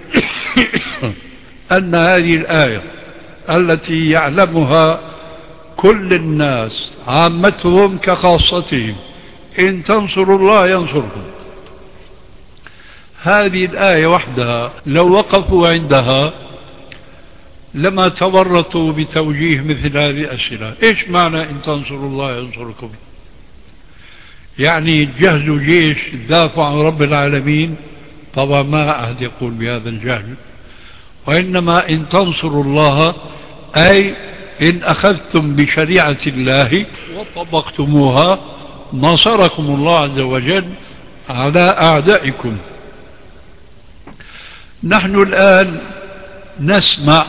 أن هذه الآية التي يعلمها كل الناس عامتهم كخاصتهم: إن تنصروا الله ينصركم، هذه الآية وحدها لو وقفوا عندها لما تورطوا بتوجيه مثل هذه الأسئلة. إيش معنى إن تنصروا الله ينصركم؟ يعني جهزوا جيش دافع عن رب العالمين؟ طبعا ما أحد يقول بهذا الجهل. وإنما إن تنصروا الله أي إن أخذتم بشريعة الله وطبقتموها نصركم الله عز وجل على أعدائكم. نحن الآن نسمع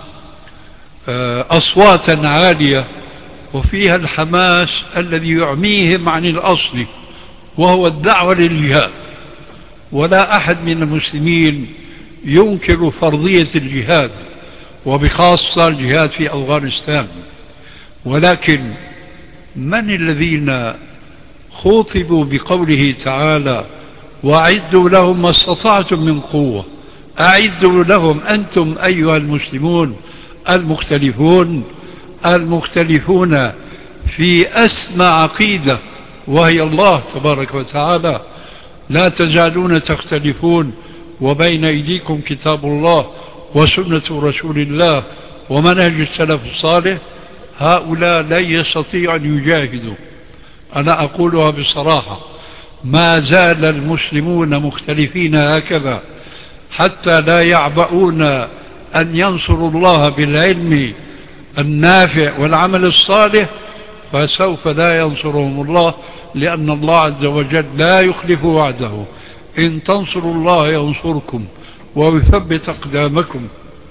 أصواتا عالية وفيها الحماس الذي يعميهم عن الأصل وهو الدعوة للجهاد، ولا أحد من المسلمين ينكر فرضية الجهاد وبخاصة الجهاد في أفغانستان، ولكن من الذين خوطبوا بقوله تعالى وأعدوا لهم ما استطعتم من قوة؟ أعدوا لهم أنتم أيها المسلمون المختلفون المختلفون في أسمى عقيدة وهي الله تبارك وتعالى، لا تزالون تختلفون وبين أيديكم كتاب الله وسنة رسول الله ومنهج السلف الصالح. هؤلاء لن يستطيعوا أن يجاهدوا. أنا أقولها بصراحة، ما زال المسلمون مختلفين هكذا حتى لا يعبؤون أن ينصروا الله بالعلم النافع والعمل الصالح، فسوف لا ينصرهم الله، لأن الله عز وجل لا يخلف وعده. إن تنصروا الله ينصركم ويثبت أقدامكم.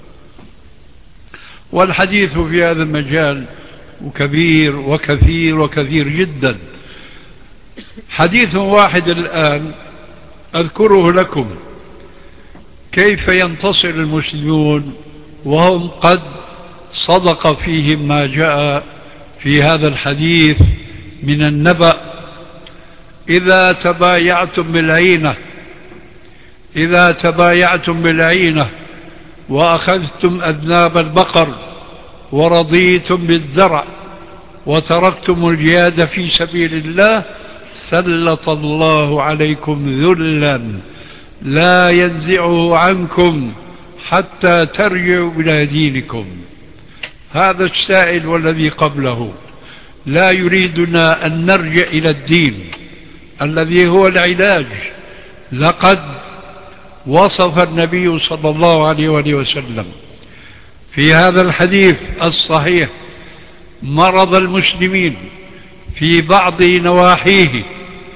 والحديث في هذا المجال كبير وكثير وكثير جدا. حديث واحد الآن أذكره لكم، كيف ينتصر المسلمون وهم قد صدق فيهم ما جاء في هذا الحديث من النبأ. إذا تبايعتم بالعينة إذا تبايعتم بالعينة وأخذتم أذناب البقر ورضيتم بالزرع وتركتم الجهاد في سبيل الله سلط الله عليكم ذلا لا ينزعه عنكم حتى ترجعوا إلى دينكم. هذا السائل والذي قبله لا يريدنا أن نرجع إلى الدين الذي هو العلاج. لقد وصف النبي صلى الله عليه وآله وسلم في هذا الحديث الصحيح مرض المسلمين في بعض نواحيه،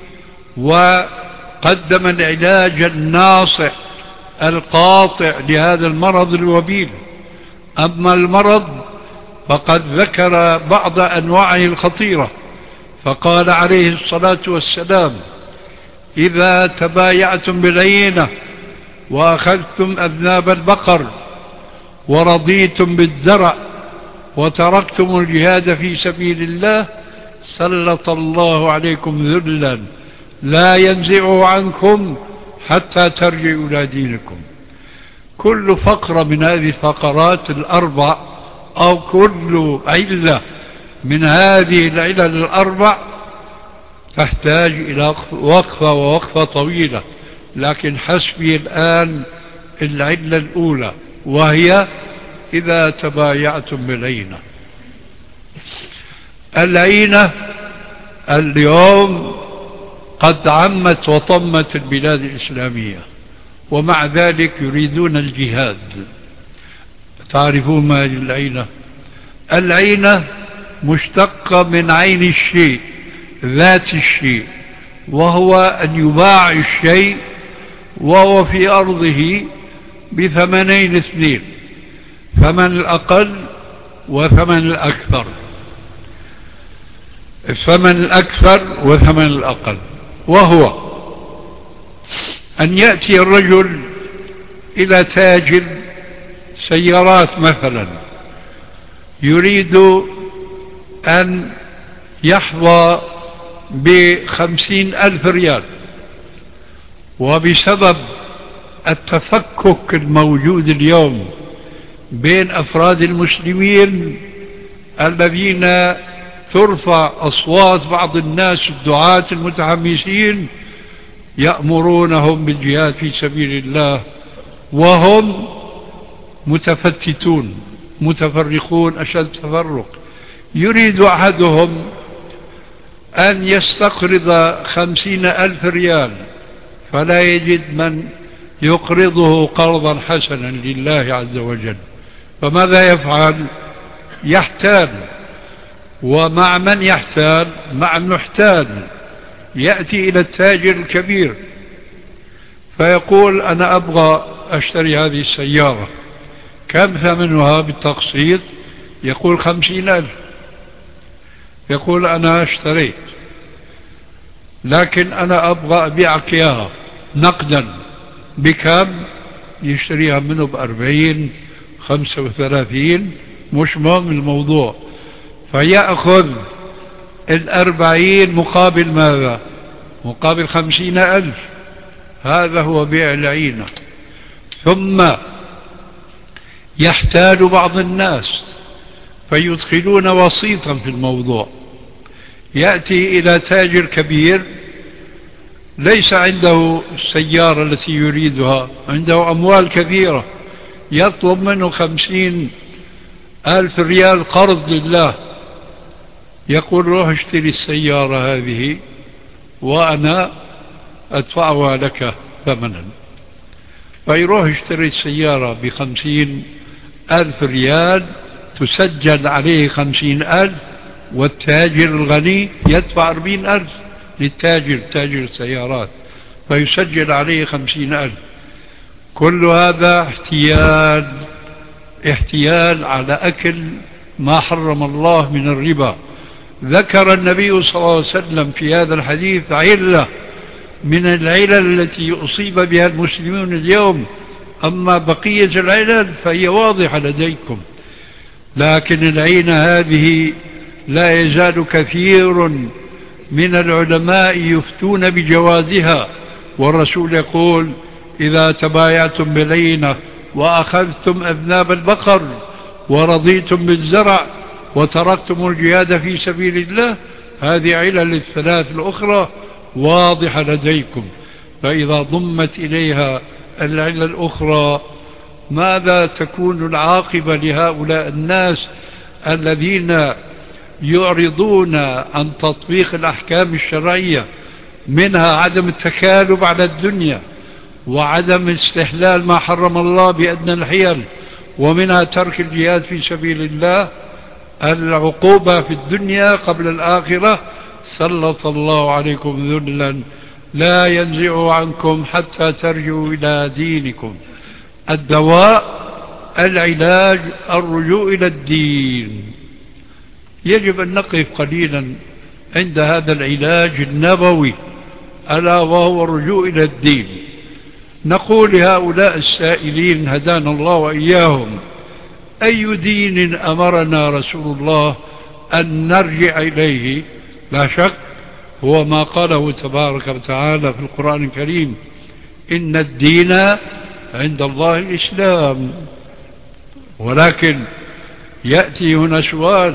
وقدم العلاج الناصع القاطع لهذا المرض الوبيل. أما المرض فقد ذكر بعض أنواعه الخطيرة، فقال عليه الصلاة والسلام: إذا تبايعتم بالعينة وأخذتم أذناب البقر ورضيتم بالزرع وتركتم الجهاد في سبيل الله سلط الله عليكم ذلا لا ينزعه عنكم حتى ترجعوا إلى دينكم. كل فقرة من هذه الفقرات الأربع أو كل علة من هذه العلل الأربع تحتاج إلى وقفة ووقفة طويلة، لكن حسبي الآن العلة الأولى وهي إذا تبايعتم بالعينة. العينة اليوم قد عمت وطمت البلاد الإسلامية، ومع ذلك يريدون الجهاد. تعرفون ما هي العينة؟ العينة مشتقة من عين الشيء، ذات الشيء، وهو أن يباع الشيء وهو في أرضه بثمنين اثنين، ثمن الأقل وثمن الأكثر، الثمن الأكثر وثمن الأقل، وهو أن يأتي الرجل إلى تاجر سيارات مثلا يريد أن يحظى بخمسين ألف ريال، وبسبب التفكك الموجود اليوم بين أفراد المسلمين الذين ترفع أصوات بعض الناس الدعاة المتحمسين يأمرونهم بالجهاد في سبيل الله وهم متفتتون متفرقون أشد تفرق. يريد أحدهم أن يستقرض خمسين ألف ريال فلا يجد من يقرضه قرضا حسنا لله عز وجل، فماذا يفعل؟ يحتال. ومع من يحتال؟ مع المحتال. يأتي إلى التاجر الكبير فيقول أنا أبغى أشتري هذه السيارة، كم ثمنها بالتقسيط؟ يقول خمسين ألف. يقول أنا اشتريت، لكن أنا أبغى أبيعك إياها نقدا. بكم؟ يشتريها منه بأربعين، خمسة وثلاثين، مش مهم الموضوع. فيأخذ الأربعين مقابل ماذا؟ مقابل خمسين ألف. هذا هو بيع العينة. ثم يحتال بعض الناس فيدخلون وسيطا في الموضوع. يأتي إلى تاجر كبير ليس عنده السيارة التي يريدها، عنده أموال كثيرة، يطلب منه خمسين ألف ريال قرض لله. يقول روح اشتري السيارة هذه وأنا أدفعها لك ثمنا. فيروح اشتري السيارة بخمسين ألف ريال، تسجل عليه خمسين ألف، والتاجر الغني يدفع أربعين ألف للتاجر، تاجر السيارات، فيسجل عليه خمسين ألف. كل هذا احتيال، احتيال على أكل ما حرم الله من الربا. ذكر النبي صلى الله عليه وسلم في هذا الحديث علة من العلل التي أصيب بها المسلمون اليوم، أما بقية العلل فهي واضحة لديكم. لكن العينة هذه لا يزال كثير من العلماء يفتون بجوازها، والرسول يقول إذا تبايعتم بالعينة وأخذتم أذناب البقر ورضيتم بالزرع وتركتم الجهاد في سبيل الله، هذه علل الثلاث الأخرى واضحة لديكم. فإذا ضمت إليها العلل الأخرى ماذا تكون العاقبة لهؤلاء الناس الذين يعرضون عن تطبيق الأحكام الشرعية، منها عدم التكالب على الدنيا، وعدم استحلال ما حرم الله بأدنى الحيل، ومنها ترك الجهاد في سبيل الله. العقوبة في الدنيا قبل الآخرة. سلط الله عليكم ذلا لا ينزع عنكم حتى ترجعوا إلى دينكم. الدواء، العلاج، الرجوع إلى الدين. يجب أن نقف قليلا عند هذا العلاج النبوي، ألا وهو الرجوع إلى الدين. نقول لهؤلاء السائلين هدانا الله وإياهم: أي دين أمرنا رسول الله أن نرجع إليه؟ لا شك هو ما قاله تبارك وتعالى في القرآن الكريم: إن الدين عند الله الإسلام. ولكن يأتي هنا سؤال: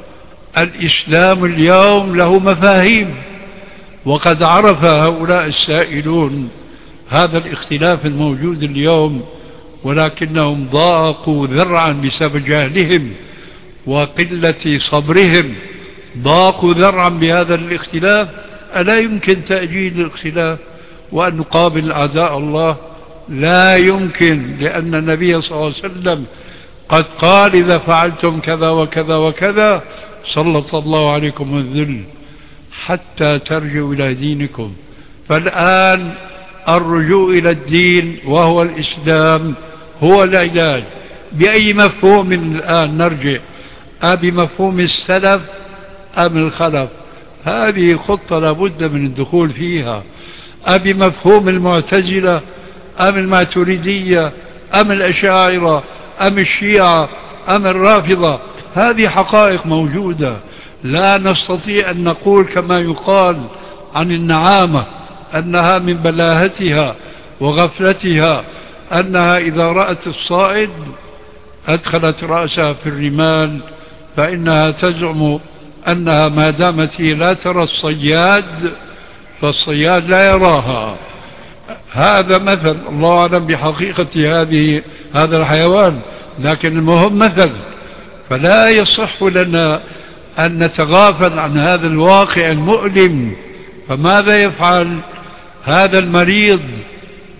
الإسلام اليوم له مفاهيم، وقد عرف هؤلاء السائلون هذا الاختلاف الموجود اليوم، ولكنهم ضاقوا ذرعا بسبب جهلهم وقلة صبرهم، ضاقوا ذرعا بهذا الاختلاف. ألا يمكن تأجيل الاختلاف وأن نقابل أعداء الله؟ لا يمكن، لأن النبي صلى الله عليه وسلم قد قال: إذا فعلتم كذا وكذا وكذا سلط الله عليكم الذل حتى ترجعوا إلى دينكم. فالآن الرجوع إلى الدين وهو الإسلام هو العلاج. بأي مفهوم الآن نرجع؟ أبمفهوم السلف أم الخلف؟ هذه خطة لابد من الدخول فيها. أبمفهوم المعتزلة أم الماتريدية أم الأشاعرة أم الشيعة أم الرافضة؟ هذه حقائق موجودة. لا نستطيع أن نقول كما يقال عن النعامة أنها من بلاهتها وغفلتها أنها إذا رأت الصائد أدخلت رأسها في الرمال، فإنها تزعم أنها ما دامت هي لا ترى الصياد فالصياد لا يراها. هذا مثل، الله أعلم بحقيقة هذه هذا الحيوان، لكن المهم مثل. فلا يصح لنا أن نتغافل عن هذا الواقع المؤلم. فماذا يفعل هذا المريض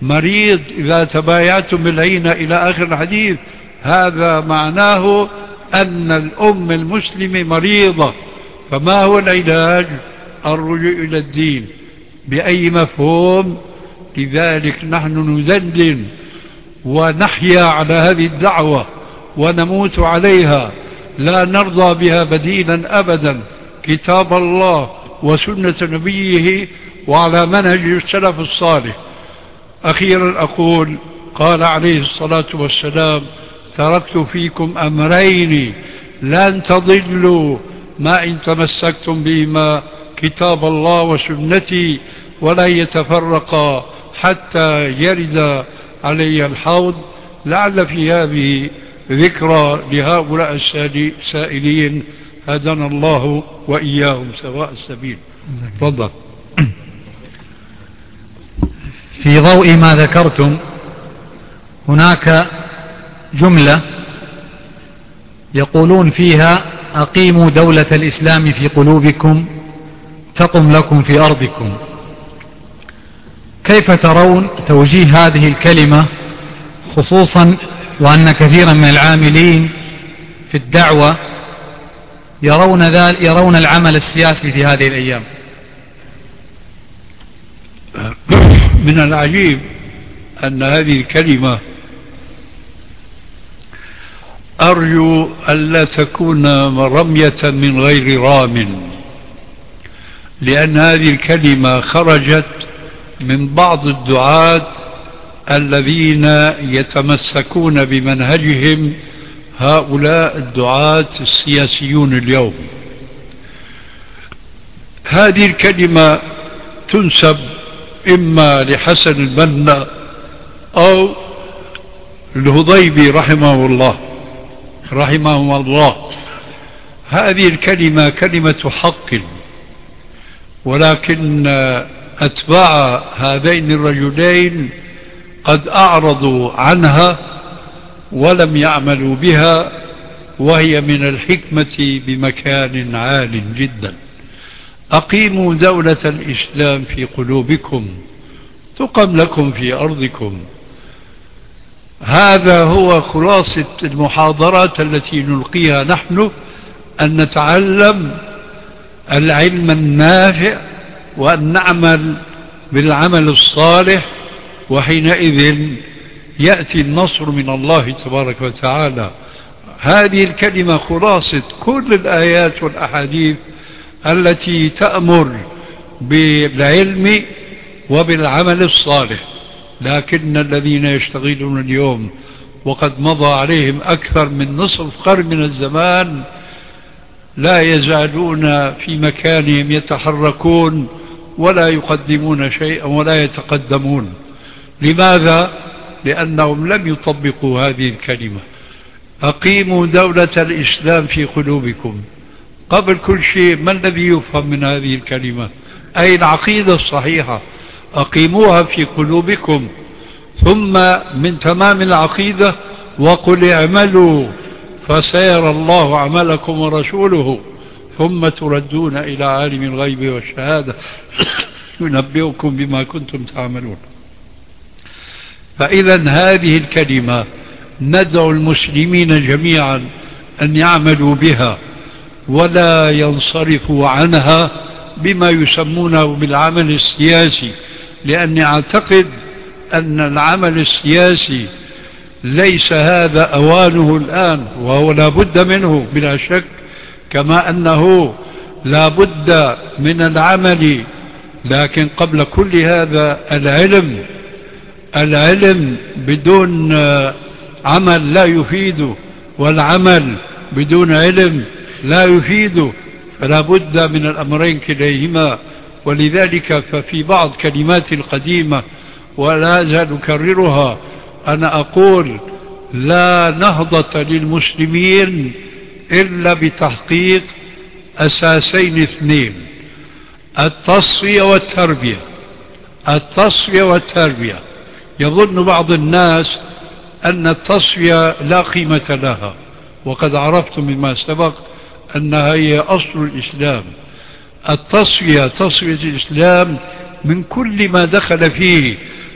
مريض إذا تبايعتم بالعينة إلى آخر الحديث، هذا معناه أن الأم المسلمة مريضة. فما هو العلاج؟ الرجوع إلى الدين. بأي مفهوم؟ لذلك نحن ندندن ونحيا على هذه الدعوة ونموت عليها، لا نرضى بها بديلا أبدا. كتاب الله وسنة نبيه وعلى منهج السلف الصالح. أخيرا أقول، قال عليه الصلاة والسلام: تركت فيكم أمرين لن تضلوا ما إن تمسكتم بهما، كتاب الله وسنتي، ولا يتفرقا حتى يرد علي الحوض. لعل في هذه ذكرى لهؤلاء السائلين، هدنا الله وإياهم سواء السبيل. تفضل. في ضوء ما ذكرتم، هناك جملة يقولون فيها: أقيموا دولة الإسلام في قلوبكم تقم لكم في أرضكم. كيف ترون توجيه هذه الكلمة، خصوصا وأن كثيرا من العاملين في الدعوة يرون ذلك يرون العمل السياسي في هذه الأيام؟ من العجيب أن هذه الكلمة أرجو ألا تكون رمية من غير رام، لأن هذه الكلمة خرجت من بعض الدعاة الذين يتمسكون بمنهجهم، هؤلاء الدعاة السياسيون اليوم. هذه الكلمة تنسب إما لحسن البنا أو الهضيبي رحمه الله رحمه الله. هذه الكلمة كلمة حق، ولكن أتباع هذين الرجلين قد أعرضوا عنها ولم يعملوا بها، وهي من الحكمة بمكان عال جدا. أقيموا دولة الإسلام في قلوبكم تقم لكم في أرضكم. هذا هو خلاصة المحاضرات التي نلقيها نحن، أن نتعلم العلم النافع وأن نعمل بالعمل الصالح، وحينئذ يأتي النصر من الله تبارك وتعالى. هذه الكلمة خلاصة كل الآيات والأحاديث التي تأمر بالعلم وبالعمل الصالح. لكن الذين يشتغلون اليوم وقد مضى عليهم أكثر من نصف قرن من الزمان لا يزالون في مكانهم يتحركون ولا يقدمون شيئا ولا يتقدمون. لماذا؟ لأنهم لم يطبقوا هذه الكلمة. أقيموا دولة الإسلام في قلوبكم. قبل كل شيء ما الذي يفهم من هذه الكلمة؟ أي العقيدة الصحيحة، أقيموها في قلوبكم. ثم من تمام العقيدة: وقل اعملوا فسيرى الله عملكم ورسوله ثم تردون إلى عالم الغيب والشهادة ينبئكم بما كنتم تعملون. فإذا هذه الكلمة ندعو المسلمين جميعا أن يعملوا بها ولا ينصرفوا عنها بما يسمونه بالعمل السياسي، لأني أعتقد أن العمل السياسي ليس هذا أوانه الآن، وهو لا بد منه بلا شك، كما أنه لا بد من العمل. لكن قبل كل هذا العلم. العلم بدون عمل لا يفيد، والعمل بدون علم لا يفيد، فلا بد من الأمرين كليهما. ولذلك ففي بعض كلمات القديمة ولا زال أكررها، أنا أقول: لا نهضة للمسلمين إلا بتحقيق أساسين اثنين: التصفية والتربية. التصفية والتربية. يظن بعض الناس أن التصفية لا قيمة لها، وقد عرفتم مما سبق أنها هي أصل الإسلام. التصفية، تصفية الإسلام من كل ما دخل فيه،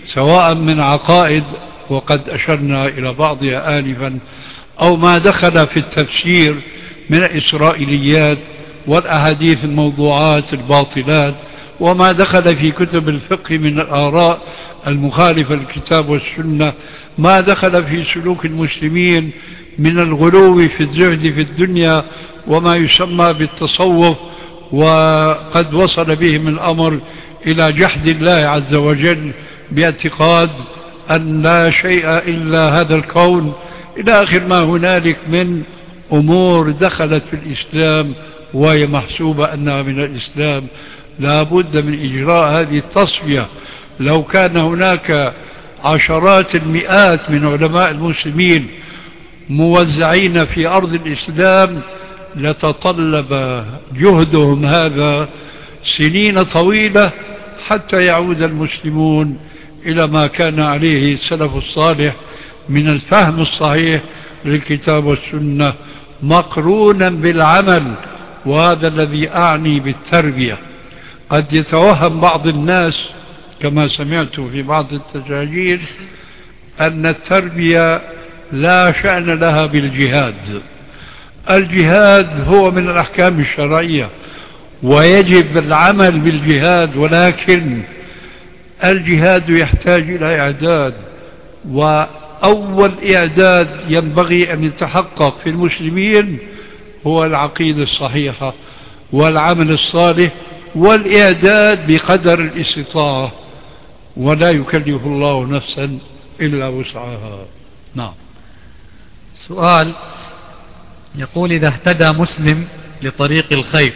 سواء من عقائد وقد أشرنا إلى بعضها آنفا، أو ما دخل في التفسير من الإسرائيليات والأحاديث الموضوعات الباطلات، وما دخل في كتب الفقه من الآراء المخالفة للكتاب والسنة، ما دخل في سلوك المسلمين من الغلو في الزهد في الدنيا وما يسمى بالتصوف، وقد وصل بهم الأمر إلى جحد الله عز وجل باعتقاد أن لا شيء إلا هذا الكون، إلى آخر ما هنالك من أمور دخلت في الإسلام وهي محسوبة أنها من الإسلام. لا بد من إجراء هذه التصفية. لو كان هناك عشرات المئات من علماء المسلمين موزعين في أرض الإسلام لتطلب جهدهم هذا سنين طويلة حتى يعود المسلمون إلى ما كان عليه السلف الصالح من الفهم الصحيح للكتاب والسنة مقرونا بالعمل. وهذا الذي أعني بالتربية. قد يتوهم بعض الناس كما سمعت في بعض التساجيل أن التربية لا شأن لها بالجهاد. الجهاد هو من الأحكام الشرعية ويجب العمل بالجهاد، ولكن الجهاد يحتاج إلى إعداد، وأول إعداد ينبغي أن يتحقق في المسلمين هو العقيدة الصحيحة والعمل الصالح والإعداد بقدر الاستطاعة، ولا يكلف الله نفسا إلا وسعها. نعم. سؤال يقول: إذا اهتدى مسلم لطريق الخير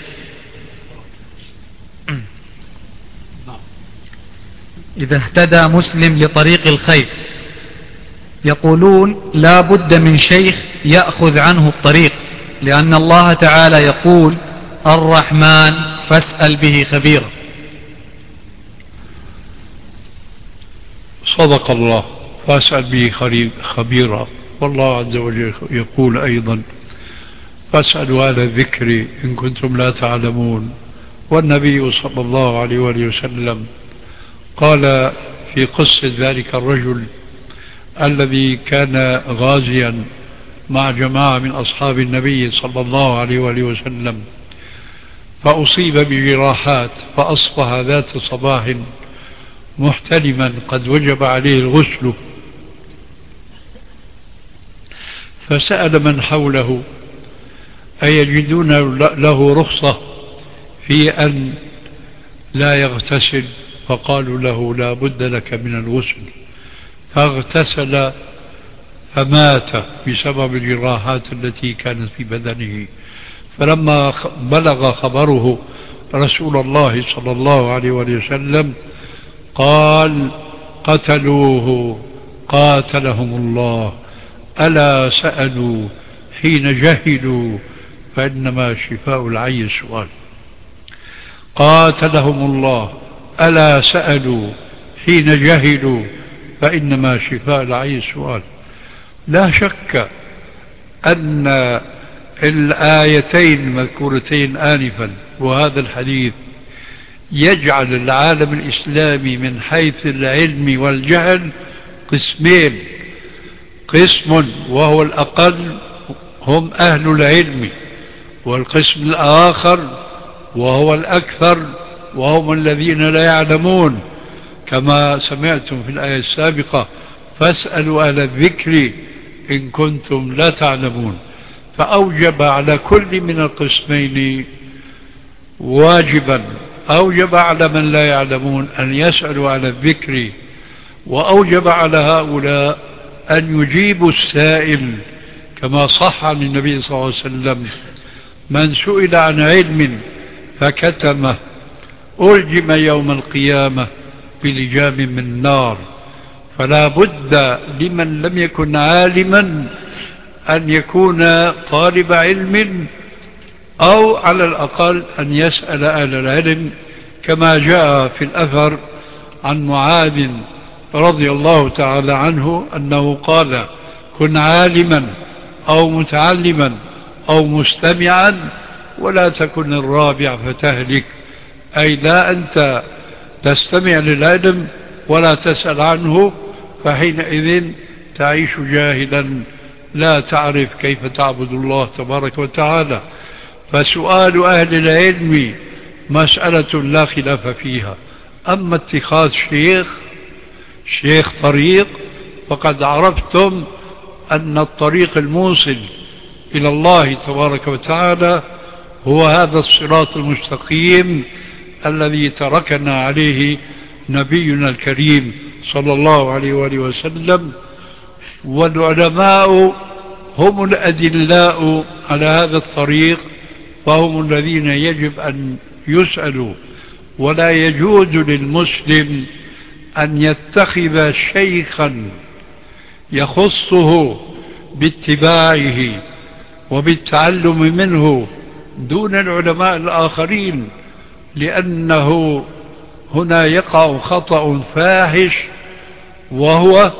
إذا اهتدى مسلم لطريق الخير يقولون لا بد من شيخ يأخذ عنه الطريق، لأن الله تعالى يقول: الرحمن فاسأل به خبيرا. صدق الله، فاسأل به خبيرا. والله عز وجل يقول أيضا: فاسألوا أهل الذكر إن كنتم لا تعلمون. والنبي صلى الله عليه وآله وسلم قال في قصة ذلك الرجل الذي كان غازيا مع جماعة من أصحاب النبي صلى الله عليه وآله وسلم، فأصيب بجراحات، فأصبح ذات صباح محتلما قد وجب عليه الغسل، فسأل من حوله أيجدون له رخصة في أن لا يغتسل؟ فقالوا له: لا بد لك من الغسل. فاغتسل فمات بسبب الجراحات التي كانت في بدنه. فلما بلغ خبره رسول الله صلى الله عليه وسلم قال: قتلوه قاتلهم الله، ألا سألوا حين جهلوا فإنما شفاء العي السؤال. قاتلهم الله، ألا سألوا حين جهلوا فإنما شفاء العي السؤال. لا شك أن الآيتين المذكورتين آنفا وهذا الحديث يجعل العالم الإسلامي من حيث العلم والجهل قسمين: قسم وهو الأقل هم أهل العلم، والقسم الآخر وهو الأكثر وهم الذين لا يعلمون، كما سمعتم في الآية السابقة: فاسألوا أهل الذكر إن كنتم لا تعلمون. فأوجب على كل من القسمين واجبا، أوجب على من لا يعلمون أن يسألوا على الذكر، وأوجب على هؤلاء أن يجيبوا السائل، كما صح عن النبي صلى الله عليه وسلم: من سئل عن علم فكتمه ألجم يوم القيامة بلجام من نار. فلا بد لمن لم يكن عالما أن يكون طالب علم، أو على الأقل أن يسأل أهل العلم، كما جاء في الأثر عن معاذ رضي الله تعالى عنه أنه قال: كن عالما أو متعلما أو مستمعا ولا تكن الرابع فتهلك. أي لا أنت تستمع للعلم ولا تسأل عنه، فحينئذ تعيش جاهلا لا تعرف كيف تعبد الله تبارك وتعالى. فسؤال أهل العلم مسألة لا خلاف فيها. أما اتخاذ شيخ شيخ طريق فقد عرفتم أن الطريق الموصل إلى الله تبارك وتعالى هو هذا الصراط المستقيم الذي تركنا عليه نبينا الكريم صلى الله عليه وآله وسلم. والعلماء هم الأدلاء على هذا الطريق، فهم الذين يجب أن يسألوا. ولا يجوز للمسلم أن يتخذ شيخا يخصه باتباعه وبالتعلم منه دون العلماء الآخرين، لأنه هنا يقع خطأ فاحش، وهو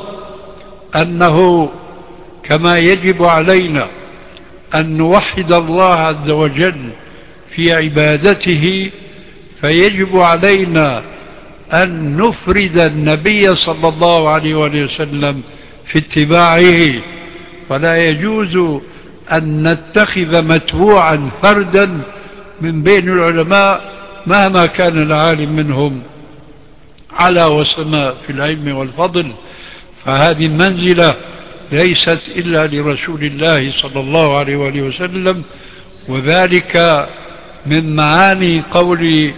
أنه كما يجب علينا أن نوحد الله عز وجل في عبادته، فيجب علينا أن نفرد النبي صلى الله عليه وسلم في اتباعه. فلا يجوز أن نتخذ متبوعا فردا من بين العلماء مهما كان العالم منهم على وسماء في العلم والفضل. فهذه المنزلة ليست إلا لرسول الله صلى الله عليه وآله وسلم، وذلك من معاني قول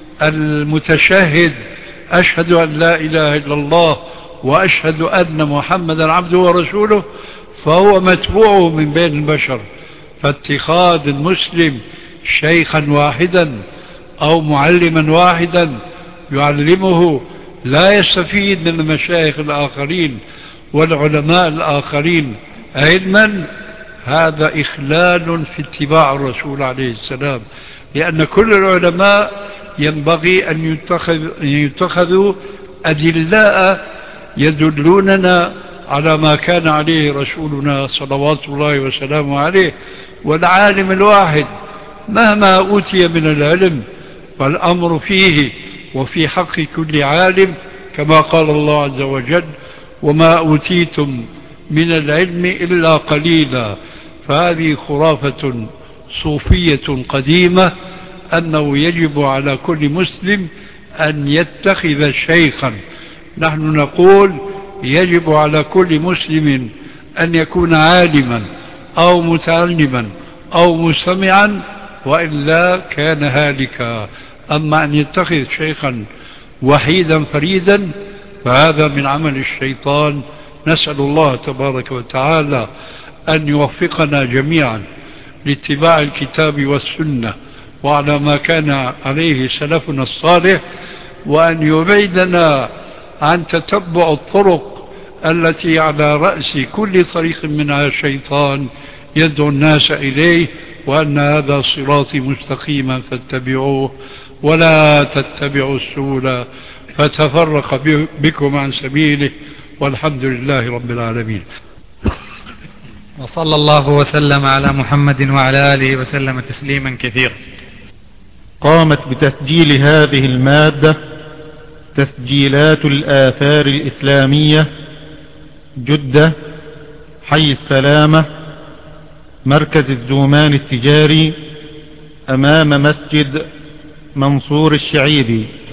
المتشهد أشهد أن لا إله إلا الله وأشهد أن محمدا عبده ورسوله، فهو متبوع من بين البشر. فاتخاذ المسلم شيخا واحدا أو معلما واحدا يعلمه لا يستفيد من المشايخ الآخرين والعلماء الآخرين علما، هذا إخلال في اتباع الرسول عليه السلام، لأن كل العلماء ينبغي أن يتخذ يتخذوا أدلاء يدلوننا على ما كان عليه رسولنا صلوات الله وسلامه عليه. والعالم الواحد مهما أوتي من العلم فالأمر فيه وفي حق كل عالم كما قال الله عز وجل وما أوتيتم من العلم إلا قليلا. فهذه خرافة صوفية قديمة أنه يجب على كل مسلم أن يتخذ شيخا. نحن نقول يجب على كل مسلم أن يكون عالما أو متعلما أو مستمعا، وإلا كان هالكا. أما أن يتخذ شيخا وحيدا فريدا فهذا من عمل الشيطان. نسأل الله تبارك وتعالى أن يوفقنا جميعا لاتباع الكتاب والسنة وعلى ما كان عليه سلفنا الصالح، وأن يبعدنا عن تتبع الطرق التي على رأس كل طريق منها الشيطان يدعو الناس إليه، وأن هذا صراطي مستقيما فاتبعوه ولا تتبعوا السبل فتفرق بكم عن سبيله، والحمد لله رب العالمين. وصلى الله وسلم على محمد وعلى آله وسلم تسليما كثيرا. قامت بتسجيل هذه المادة تسجيلات الآثار الإسلامية، جدة، حي السلامة، مركز الزومان التجاري، أمام مسجد منصور الشعيبي.